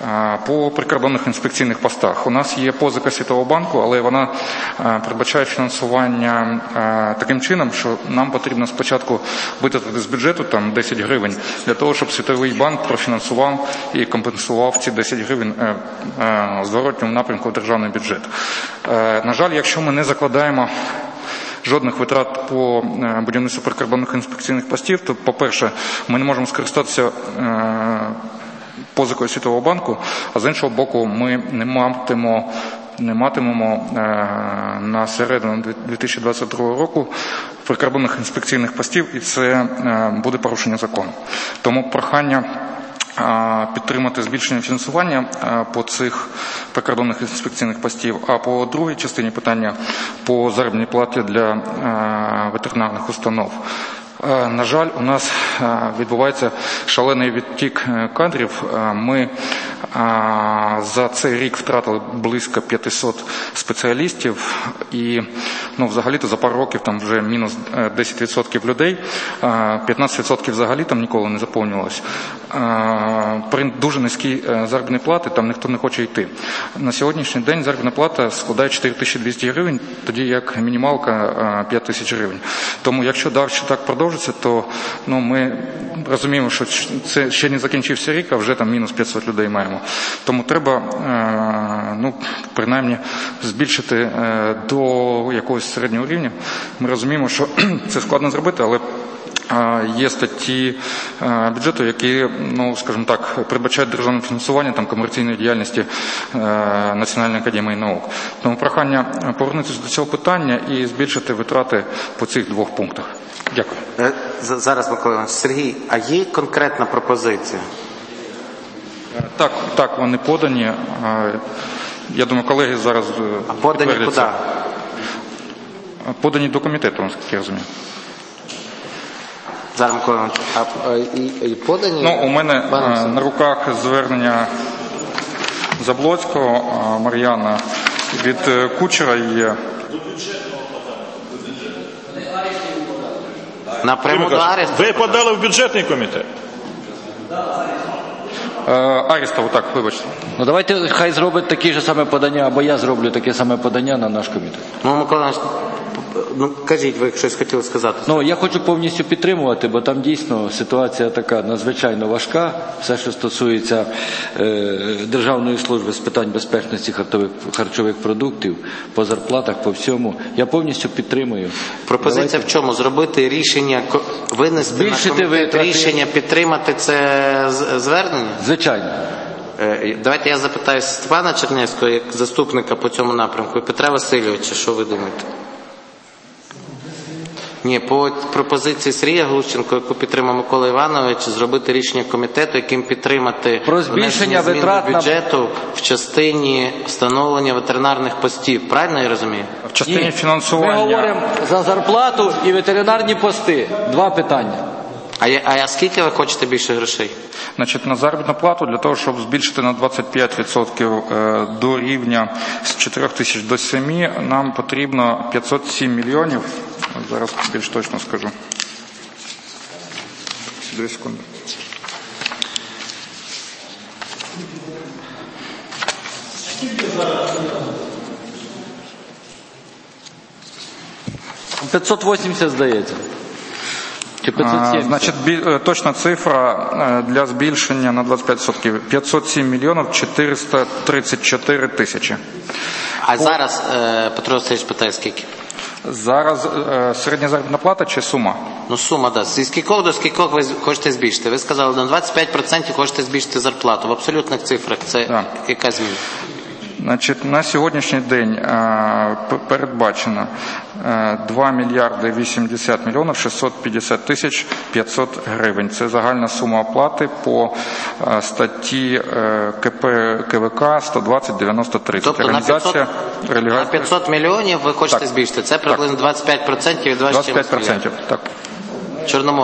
По прикордонних інспекційних постах. У нас є позика Світового банку, але вона передбачає фінансування таким чином, що нам потрібно спочатку витратити з бюджету там 10 гривень для того, щоб Світовий банк профінансував і компенсував ці 10 гривень в зворотньому напрямку в державний бюджет. На жаль, якщо ми не закладаємо жодних витрат по будівництву прикордонних інспекційних постів, то, по-перше, ми не можемо скористатися позикою Світового банку, а з іншого боку, ми не матимемо на середину 2022 року прикордонних інспекційних постів, і це буде порушення закону. Тому прохання підтримати збільшення фінансування по цих прикордонних інспекційних постів, а по другій частині питання по заробітній платі для ветеринарних установ. На жаль, у нас відбувається шалений відтік кадрів. Ми за цей рік втратили близько 500 спеціалістів і взагалі-то за пару років там вже мінус 10% людей, 15% взагалі там ніколи не заповнювалось. При дуже низькій заробітній платі там ніхто не хоче йти. На сьогоднішній день заробітна плата складає 4200 гривень, тоді як мінімалка 5000 гривень. Тому якщо далі так продовжиться, то ми розуміємо, що це ще не закінчився рік, а вже там мінус 500 людей маємо. Тому треба, принаймні, збільшити до якогось середнього рівня. Ми розуміємо, що це складно зробити, але є статті бюджету, які, скажімо так, передбачають державне фінансування там, комерційної діяльності Національної академії наук. Тому прохання повернутися до цього питання і збільшити витрати по цих двох пунктах. Дякую. Зараз, Микола Іванович. Сергій, а є конкретна пропозиція? Так, вони подані. Я думаю, колеги зараз А подані куди? Подані до комітету, наскільки я розумію. Зараз, Микола Іванович, і подані? У мене на руках звернення Заблоцького, Мар'яна, від Кучера є. Напряму до Арестова? Ви подали в бюджетний комітет? Арестову, так, вибачте. Давайте хай зробить таке ж саме подання, або я зроблю таке саме подання на наш комітет. Микола Іванович, кажіть, ви щось хотіли сказати. Я хочу повністю підтримувати, бо там дійсно ситуація така надзвичайно важка. Все, що стосується Державної служби з питань безпечності харчових продуктів, по зарплатах, по всьому. Я повністю підтримую. Пропозиція в чому? Зробити рішення, винести на комітет рішення, підтримати це звернення? Звичайно. Давайте я запитаю Степана Чернявського, як заступника по цьому напрямку, і Петра Васильовича, що ви думаєте? Ні, по пропозиції Сергія Глущенко, яку підтримав Микола Іванович, зробити рішення комітету, яким підтримати про збільшення витрат до бюджету в частині встановлення ветеринарних постів. Правильно я розумію? В частині фінансування. Ми говоримо за зарплату і ветеринарні пости. Два питання. А скільки ви хочете більше грошей? На заробітну плату для того, щоб збільшити на 25% до рівня з 4 тисяч до 7, нам потрібно 507 мільйонів. Зараз більш точно скажу. 2 секунди. – 580, здається. Чи 570? Точна цифра для збільшення на 25% 507 мільйонів 434 тисячі. А зараз, Петро Васильович питає, скільки? Зараз середня заробітна плата чи сума? Сума, так. Зі скількох до скількох ви хочете збільшити? Ви сказали, на 25% хочете збільшити зарплату. В абсолютних цифрах це яка зміна? На сьогоднішній день передбачено 2 мільярди 80 мільйонів 650 тисяч 500 гривень. Це загальна сума оплати по статті КВК 120-90-30. Тобто на 500 мільйонів ви хочете збільшити. Це приблизно 25% від 25%, так. Чорноморов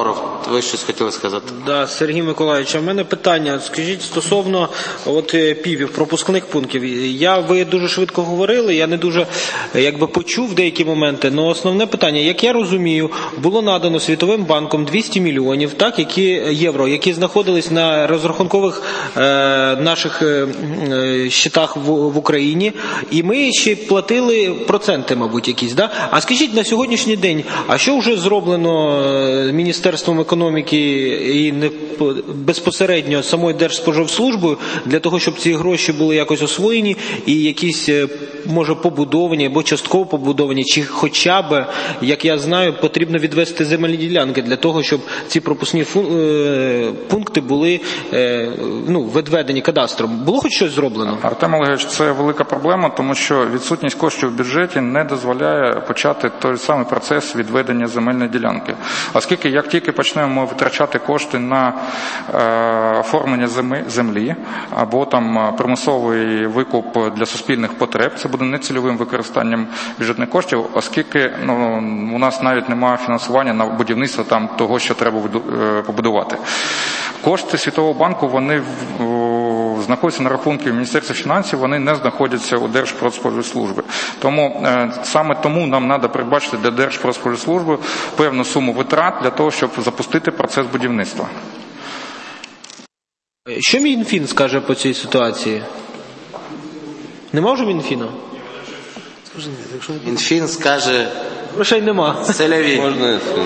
ви щось хотіли сказати. Да, Сергій Миколаївич, а в мене питання. Скажіть стосовно півів, пропускних пунктів. Ви дуже швидко говорили, я не дуже почув деякі моменти, але основне питання, як я розумію, було надано Світовим банком 200 мільйонів євро, які знаходились на розрахункових наших щитах в Україні, і ми ще платили проценти, мабуть, якісь. Да? А скажіть на сьогоднішній день, а що вже зроблено Міністерством економіки і безпосередньо самою Держспоживслужбою для того, щоб ці гроші були якось освоєні і якісь, може, побудовані або частково побудовані, чи хоча б, як я знаю, потрібно відвести земельні ділянки для того, щоб ці пропускні пункти були відведені кадастром. Було хоч щось зроблено? Артем Олегович, це велика проблема, тому що відсутність коштів в бюджеті не дозволяє почати той самий процес відведення земельної ділянки. Оскільки як тільки почнемо витрачати кошти на оформлення землі або там примусовий викуп для суспільних потреб, це буде нецільовим використанням бюджетних коштів, оскільки у нас навіть немає фінансування на будівництво там того, що треба побудувати. Кошти Світового банку, вони знаходяться на рахунку Міністерства фінансів, вони не знаходяться у Держпродспоживслужби. Саме тому нам треба передбачити для Держпродспоживслужби певну суму витрат для того, щоб запустити процес будівництва. Що Мінфін скаже по цій ситуації? Нема вже Мінфіну? Мінфін скаже... Грошей нема. Цільові. Можна я скажу?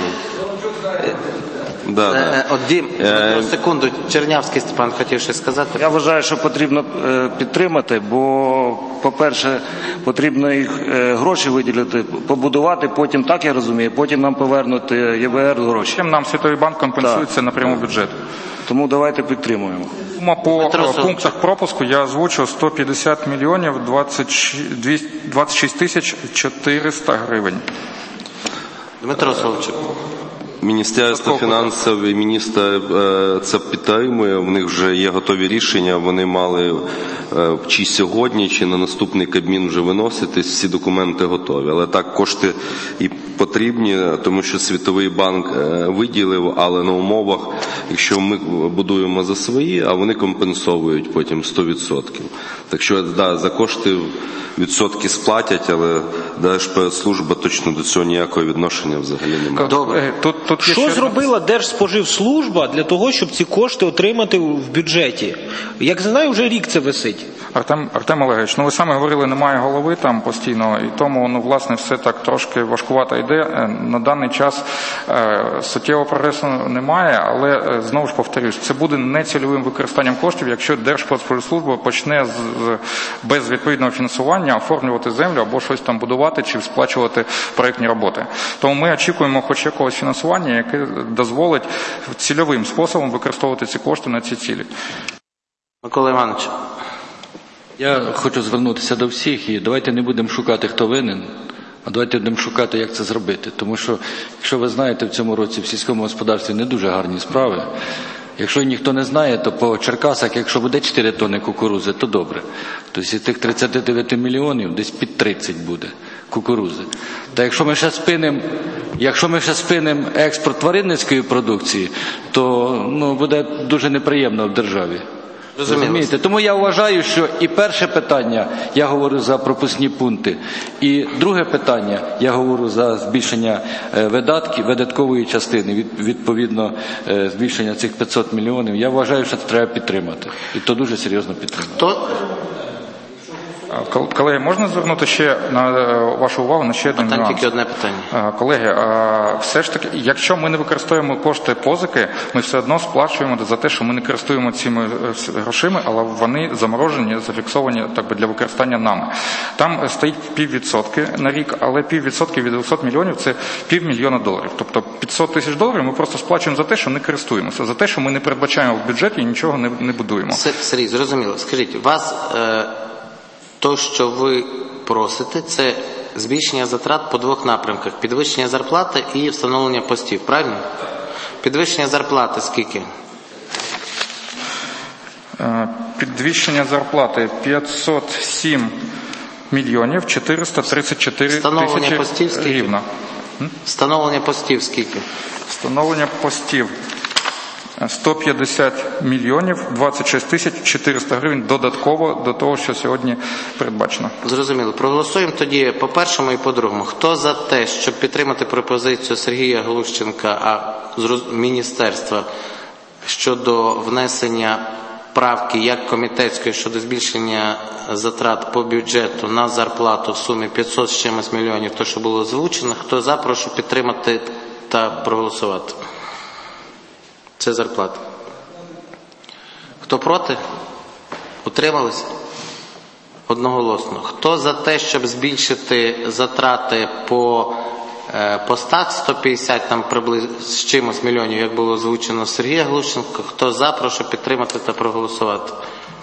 Да. От Дім, секунду, Чернявський Степан хотів щось сказати. Я вважаю, що потрібно підтримати, бо, по-перше, потрібно їх гроші виділити, побудувати, потім, так я розумію, потім нам повернути ЄБР гроші. Нам Світовий банк компенсується напряму бюджет. Тому давайте підтримуємо. По пунктах пропуску я озвучив 150 мільйонів 26 тисяч 400 гривень. Дмитро Соловчук. Міністерство фінансів і міністр це підтримує, в них вже є готові рішення, вони мали чи сьогодні, чи на наступний Кабмін вже виноситись, всі документи готові. Але так, кошти і потрібні, тому що Світовий банк виділив, але на умовах, якщо ми будуємо за свої, а вони компенсовують потім 100%. Так що, да, за кошти відсотки сплатять, але Держспецслужба точно до цього ніякого відношення взагалі не має. Добре. Що зробила Держспоживслужба для того, щоб ці кошти отримати в бюджеті? Як знаю, вже рік це висить. Артем Олегович, ви самі говорили, немає голови там постійно, і тому, власне, все так трошки важкувато йде. На даний час суттєвого прогресу немає, але, знову ж повторюсь, це буде нецільовим використанням коштів, якщо Держпродспоживслужба почне без відповідного фінансування оформлювати землю або щось там будувати чи сплачувати проєктні роботи. Тому ми очікуємо хоч якогось фінансування, яке дозволить цільовим способом використовувати ці кошти на ці цілі. Микола Іванович. Я хочу звернутися до всіх, і давайте не будемо шукати, хто винен, а давайте будемо шукати, як це зробити. Тому що, якщо ви знаєте, в цьому році в сільському господарстві не дуже гарні справи. Якщо ніхто не знає, то по Черкасах, якщо буде 4 тонни кукурузи, то добре. Тобто із тих 39 мільйонів десь під 30 буде кукурузи. Та якщо ми ще спинимо експорт тваринницької продукції, то буде дуже неприємно в державі. Розумієте? Тому я вважаю, що і перше питання, я говорю за пропускні пункти, і друге питання, я говорю за збільшення видаткової частини, відповідно збільшення цих 500 мільйонів, я вважаю, що це треба підтримати. І то дуже серйозно підтримати. Колеги, можна звернути ще на вашу увагу на ще один нюанс? Тільки одне питання. Колеги, все ж таки, якщо ми не використовуємо кошти позики, ми все одно сплачуємо за те, що ми не користуємо цими грошима, але вони заморожені, зафіксовані для використання нами. Там стоїть 0,5% на рік, але 0,5% від 200 мільйонів – це $500 000. Тобто 500 тисяч доларів ми просто сплачуємо за те, що не користуємося, за те, що ми не передбачаємо в бюджеті і нічого не будуємо. Сергій, зрозуміло. Скажіть, вас... То, що ви просите, це збільшення затрат по двох напрямках. Підвищення зарплати і встановлення постів, правильно? Підвищення зарплати скільки? Підвищення зарплати 507 мільйонів 434 тисячі гривень. Встановлення постів скільки? Встановлення постів 150 мільйонів 26 тисяч 400 гривень додатково до того, що сьогодні передбачено. Зрозуміло. Проголосуємо тоді по першому і по другому. Хто за те, щоб підтримати пропозицію Сергія Глущенка, міністерства щодо внесення правки як комітетської щодо збільшення затрат по бюджету на зарплату в сумі 500 з чимось мільйонів, то, що було озвучено, хто за, прошу підтримати та проголосувати. Це зарплата. Хто проти? Утримались? Одноголосно. Хто за те, щоб збільшити затрати по постах 150 там приблизно з чимось мільйонів, як було озвучено Сергія Глущенка, хто за, прошу підтримати та проголосувати.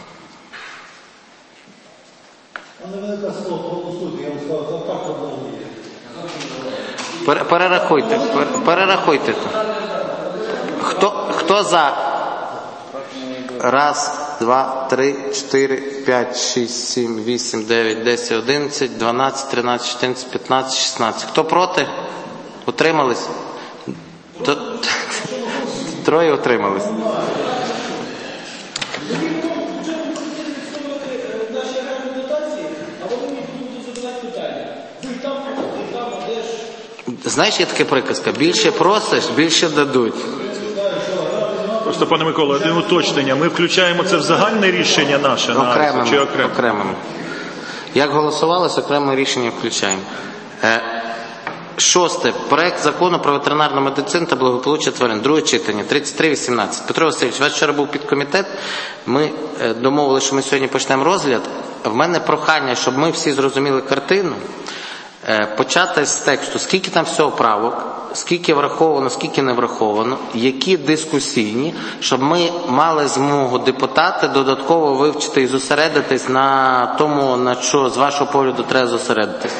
Перерахуйте. Хто за? Раз, два, три, 4, 5, 6, 7, 8, 9, 10, 11, 12, 13, 14, 15, 16. Хто проти? Утримались? Троє утримались. Знаєш, є така приказка, більше просиш, більше дадуть. Просто, пане Микола, одне уточнення. Ми включаємо це в загальне рішення наше? Окремим. Як голосувалось, окреме рішення включаємо. Шосте. Проект закону про ветеринарну медицину та благополуччя тварин. Друге читання. 3318. Петро Васильович, у вас вчора був підкомітет. Ми домовилися, що ми сьогодні почнемо розгляд. В мене прохання, щоб ми всі зрозуміли картину. Почати з тексту, скільки там всього правок, скільки враховано, скільки не враховано, які дискусійні, щоб ми мали змогу депутати додатково вивчити і зосередитись на тому, на що з вашого погляду треба зосередитись.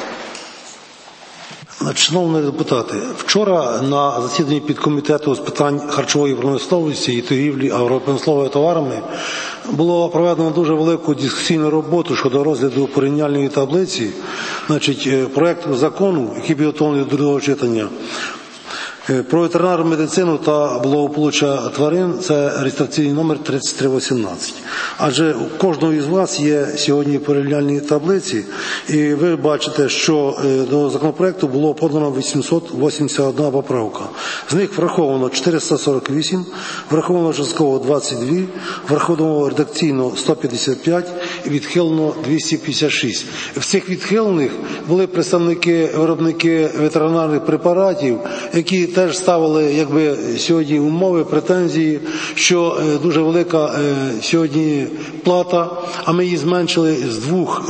Шановні депутати, вчора на засіданні підкомітету з питань харчової промисловості і торгівлі агропромисловими товарами було проведено дуже велику дискусійну роботу щодо розгляду порівняльної таблиці, проєкту закону, який підготовлений до другого читання, про ветеринарну медицину та благополуччя тварин, це реєстраційний номер 3318. Адже у кожного із вас є сьогодні порівняльні таблиці, і ви бачите, що до законопроекту було подано 881 поправка. З них враховано 448, враховано частково 22, враховано редакційно 155 і відхилено 256. В цих відхилених були виробники ветеринарних препаратів, які теж ставили сьогодні умови, претензії, що дуже велика сьогодні плата, а ми її зменшили з 2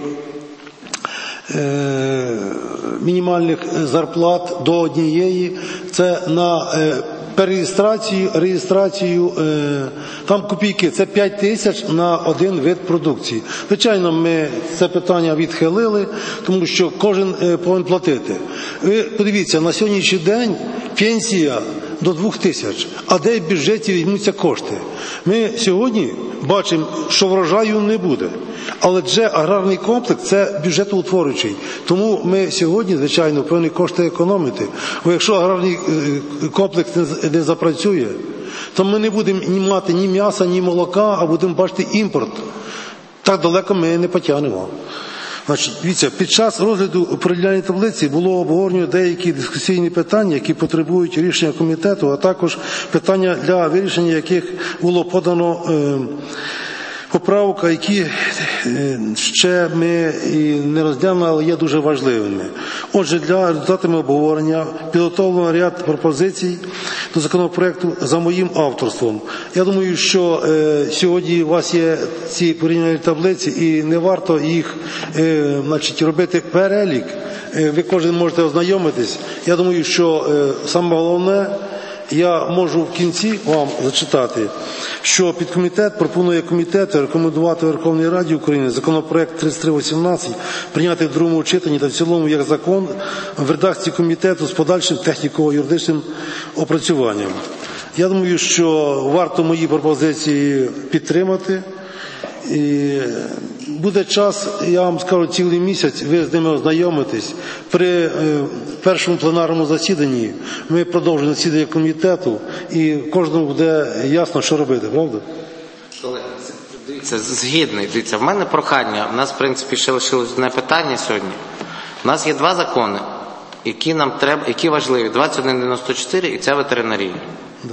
мінімальних зарплат до 1. Це на реєстрацію, там копійки, це 5 тисяч на один вид продукції. Звичайно, ми це питання відхилили, тому що кожен повинен платити. Ви подивіться, на сьогоднішній день пенсія до 2 тисяч, а де в бюджеті візьмуться кошти? Ми сьогодні бачимо, що врожаю не буде. Але аграрний комплекс – це бюджетоутворюючий. Тому ми сьогодні, звичайно, повинні кошти економити. Бо якщо аграрний комплекс не запрацює, то ми не будемо мати ні м'яса, ні молока, а будемо бачити імпорт. Так далеко ми не потягнемо. Дивіться, під час розгляду порівняльної таблиці було обговорено деякі дискусійні питання, які потребують рішення комітету, а також питання, для вирішення яких було подано поправка, які ще ми і не розглянули, але є дуже важливими. Отже, для результатами обговорення підготовлено ряд пропозицій до законопроекту за моїм авторством. Я думаю, що сьогодні у вас є ці порівняльні таблиці і не варто їх робити перелік. Ви кожен можете ознайомитись. Я думаю, що саме головне, я можу в кінці вам зачитати, що підкомітет пропонує комітету рекомендувати Верховній Раді України законопроект 3318 прийняти в другому читанні та в цілому як закон в редакції комітету з подальшим техніко-юридичним опрацюванням. Я думаю, що варто мої пропозиції підтримати. І буде час, я вам скажу, цілий місяць, ви з ними ознайомитесь. При першому пленарному засіданні ми продовжимо засідання комітету і кожному буде ясно, що робити, правда? Дивіться, згідний. Дивіться, в мене прохання, в нас, в принципі, ще лишилось одне питання сьогодні. У нас є два закони, які нам треба, які важливі, 2194 і ця ветеринарія. Да.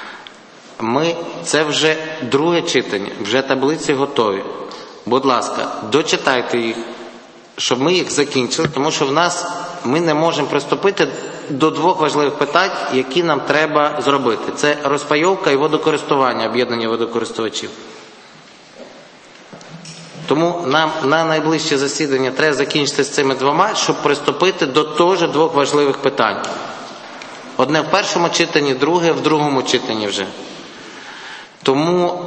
Це вже друге читання, вже таблиці готові. Будь ласка, дочитайте їх, щоб ми їх закінчили, тому що ми не можемо приступити до двох важливих питань, які нам треба зробити. Це розпайовка і водокористування, об'єднання водокористувачів. Тому нам на найближче засідання треба закінчити з цими двома, щоб приступити до теж двох важливих питань. Одне в першому читанні, друге в другому читанні вже. Тому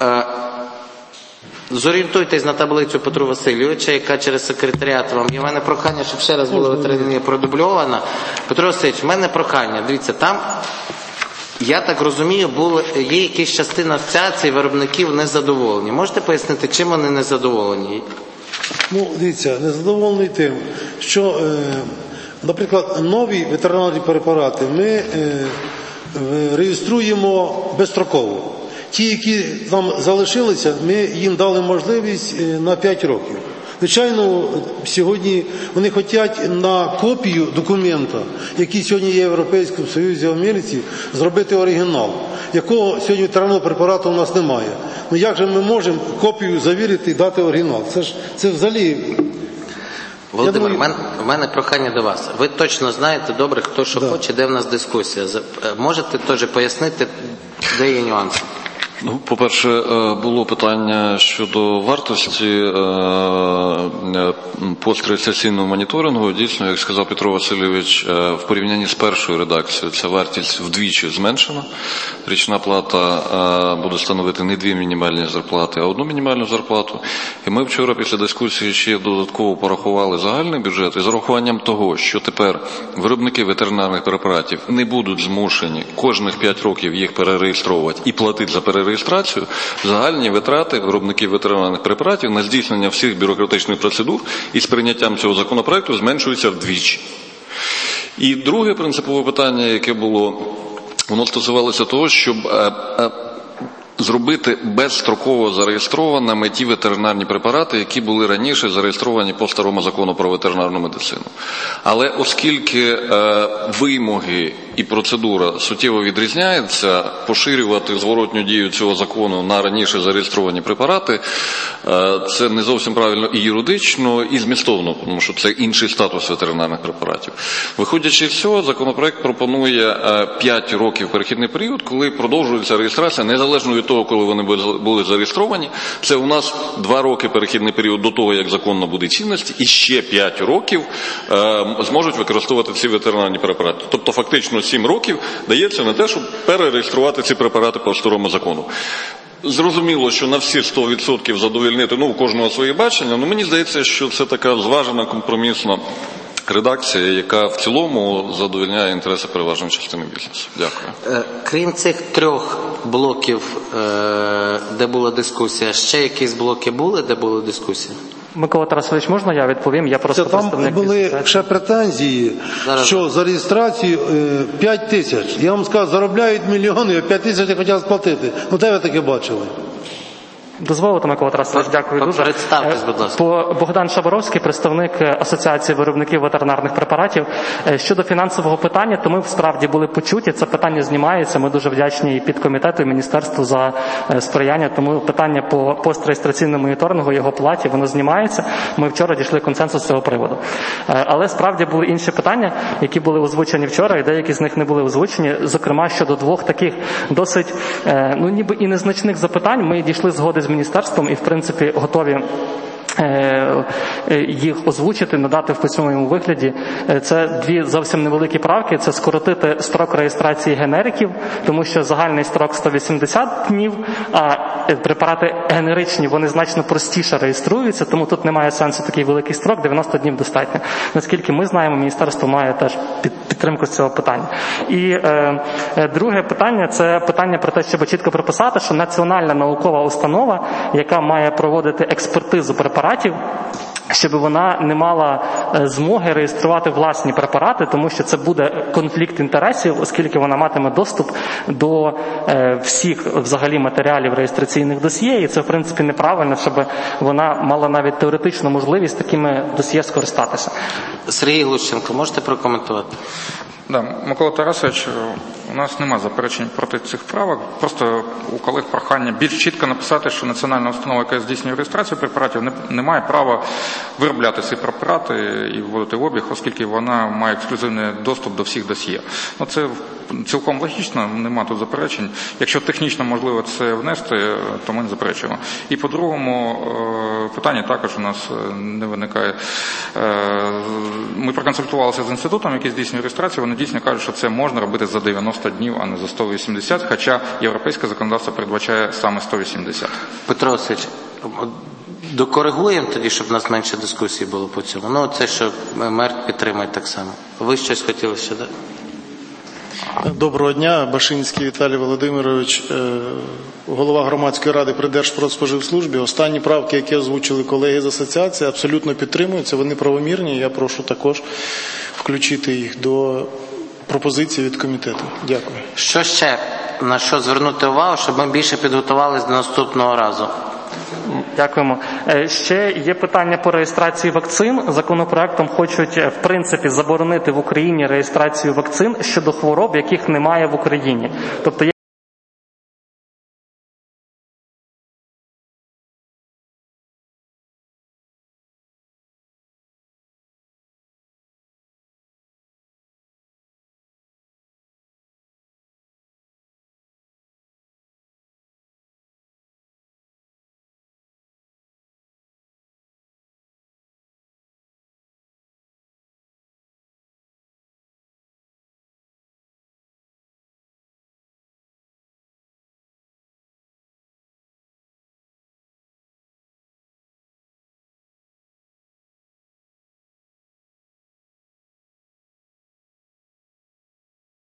зорієнтуйтесь на таблицю Петру Васильовича, яка через секретаріат вам є. У мене прохання, щоб ще раз була ветеринарія продубльована. Петро Васильович, в мене прохання. Дивіться, там, я так розумію, є якась частина асоціацій виробників незадоволені. Можете пояснити, чим вони незадоволені? Дивіться, незадоволений тим, що, наприклад, нові ветеринарні препарати ми реєструємо безстроково. Ті, які там залишилися, ми їм дали можливість на 5 років. Звичайно, сьогодні вони хочуть на копію документа, який сьогодні є в Європейському Союзі, в Америці, зробити оригінал, якого сьогодні ветеринарного препарату у нас немає. Як же ми можемо копію завірити і дати оригінал? Це взагалі... Володимир, в мене прохання до вас. Ви точно знаєте добре, хто що хоче, де в нас дискусія. Можете теж пояснити, де є нюанси? По-перше, було питання щодо вартості постреєстраційного моніторингу. Дійсно, як сказав Петро Васильович, в порівнянні з першою редакцією ця вартість вдвічі зменшена. Річна плата буде становити не 2 мінімальні зарплати, а 1 мінімальну зарплату. І ми вчора після дискусії ще додатково порахували загальний бюджет. І з урахуванням того, що тепер виробники ветеринарних препаратів не будуть змушені кожних 5 років їх перереєстровувати і платити за перереєстрацію, загальні витрати виробників ветеринарних препаратів на здійснення всіх бюрократичних процедур із прийняттям цього законопроекту зменшуються вдвічі. І друге принципове питання, яке було, воно стосувалося того, щоб зробити безстроково зареєстрованими ті ветеринарні препарати, які були раніше зареєстровані по старому закону про ветеринарну медицину. Але оскільки вимоги і процедура суттєво відрізняються, поширювати зворотню дію цього закону на раніше зареєстровані препарати це не зовсім правильно і юридично, і змістовно, тому що це інший статус ветеринарних препаратів. Виходячи з цього, законопроект пропонує 5 років перехідний період, коли продовжується реєстрація, незалежно від того, коли вони були зареєстровані. Це у нас 2 роки перехідний період до того, як закон набуде чинності, і ще 5 років зможуть використовувати ці ветеринарні препарати. Тобто фактично 7 років дається на те, щоб перереєструвати ці препарати по старому закону. Зрозуміло, що на всі 100% задовольнити, у кожного своє бачення, але мені здається, що це така зважена, компромісна редакція, яка в цілому задовольняє інтереси переважної частини бізнесу. Дякую. Крім цих 3 блоків, де була дискусія, ще якісь блоки були, де була дискусія? Микола Тарасович, можна я відповім? Я просто там були ще претензії, що за реєстрацію 5 тисяч. Я вам скажу, заробляють мільйони, а 5 тисяч не хотіли сплатити. Де ви таке бачили? Дозволите, Микола Тарасович, дякую дуже. Представтесь, будь ласка. Богдан Шабаровський, представник Асоціації виробників ветеринарних препаратів. Щодо фінансового питання, то ми справді були почуті, це питання знімається, ми дуже вдячні і підкомітету, і міністерству за сприяння, тому питання по постреєстраційному моніторингу, його платі, воно знімається. Ми вчора дійшли консенсусу з цього приводу. Але справді були інші питання, які були озвучені вчора, і деякі з них не були озвучені, зокрема щодо 2 таких досить, ніби і незначних запитань. Ми дійшли згоди з міністерством і, в принципі, готові їх озвучити, надати в письмовому вигляді. Це 2 зовсім невеликі правки. Це скоротити строк реєстрації генериків, тому що загальний строк 180 днів, а препарати генеричні, вони значно простіше реєструються, тому тут немає сенсу такий великий строк, 90 днів достатньо. Наскільки ми знаємо, міністерство має теж підтримку підтримку з цього питання. І друге питання – це питання про те, щоб чітко прописати, що національна наукова установа, яка має проводити експертизу препаратів, щоб вона не мала змоги реєструвати власні препарати, тому що це буде конфлікт інтересів, оскільки вона матиме доступ до всіх взагалі матеріалів реєстраційних досьє, і це, в принципі, неправильно, щоб вона мала навіть теоретичну можливість такими досьє скористатися. Сергій Глущенко, можете прокоментувати? Да, Микола Тарасович, у нас немає заперечень проти цих правок. Просто у колег прохання більш чітко написати, що національна установа, яка здійснює реєстрацію препаратів, не має права виробляти ці препарати і вводити в обіг, оскільки вона має ексклюзивний доступ до всіх досьє. Ну, це цілком логічно, немає тут заперечень. Якщо технічно можливо це внести, то ми не заперечуємо. І по-другому, питання також у нас не виникає. Ми проконсультувалися з інститутом, який здійснює реєстрацію, вони дійсно кажуть, що це можна робити за 90 днів, а не за 180, хоча європейське законодавство передбачає саме 180. Петро Васильович, докоригуємо тоді, щоб у нас менше дискусій було по цьому. Ну, це, що МЕРТ підтримує так само. Ви щось хотіли ще дати? Доброго дня, Башинський Віталій Володимирович, голова громадської ради при Держпродспоживслужбі. Останні правки, які озвучили колеги з асоціації, абсолютно підтримуються, вони правомірні. Я прошу також включити їх до пропозиції від комітету. Дякую. Що ще, на що звернути увагу, щоб ми більше підготувалися до наступного разу? Дякуємо. Ще є питання по реєстрації вакцин. Законопроектом хочуть, в принципі, заборонити в Україні реєстрацію вакцин щодо хвороб, яких немає в Україні. Тобто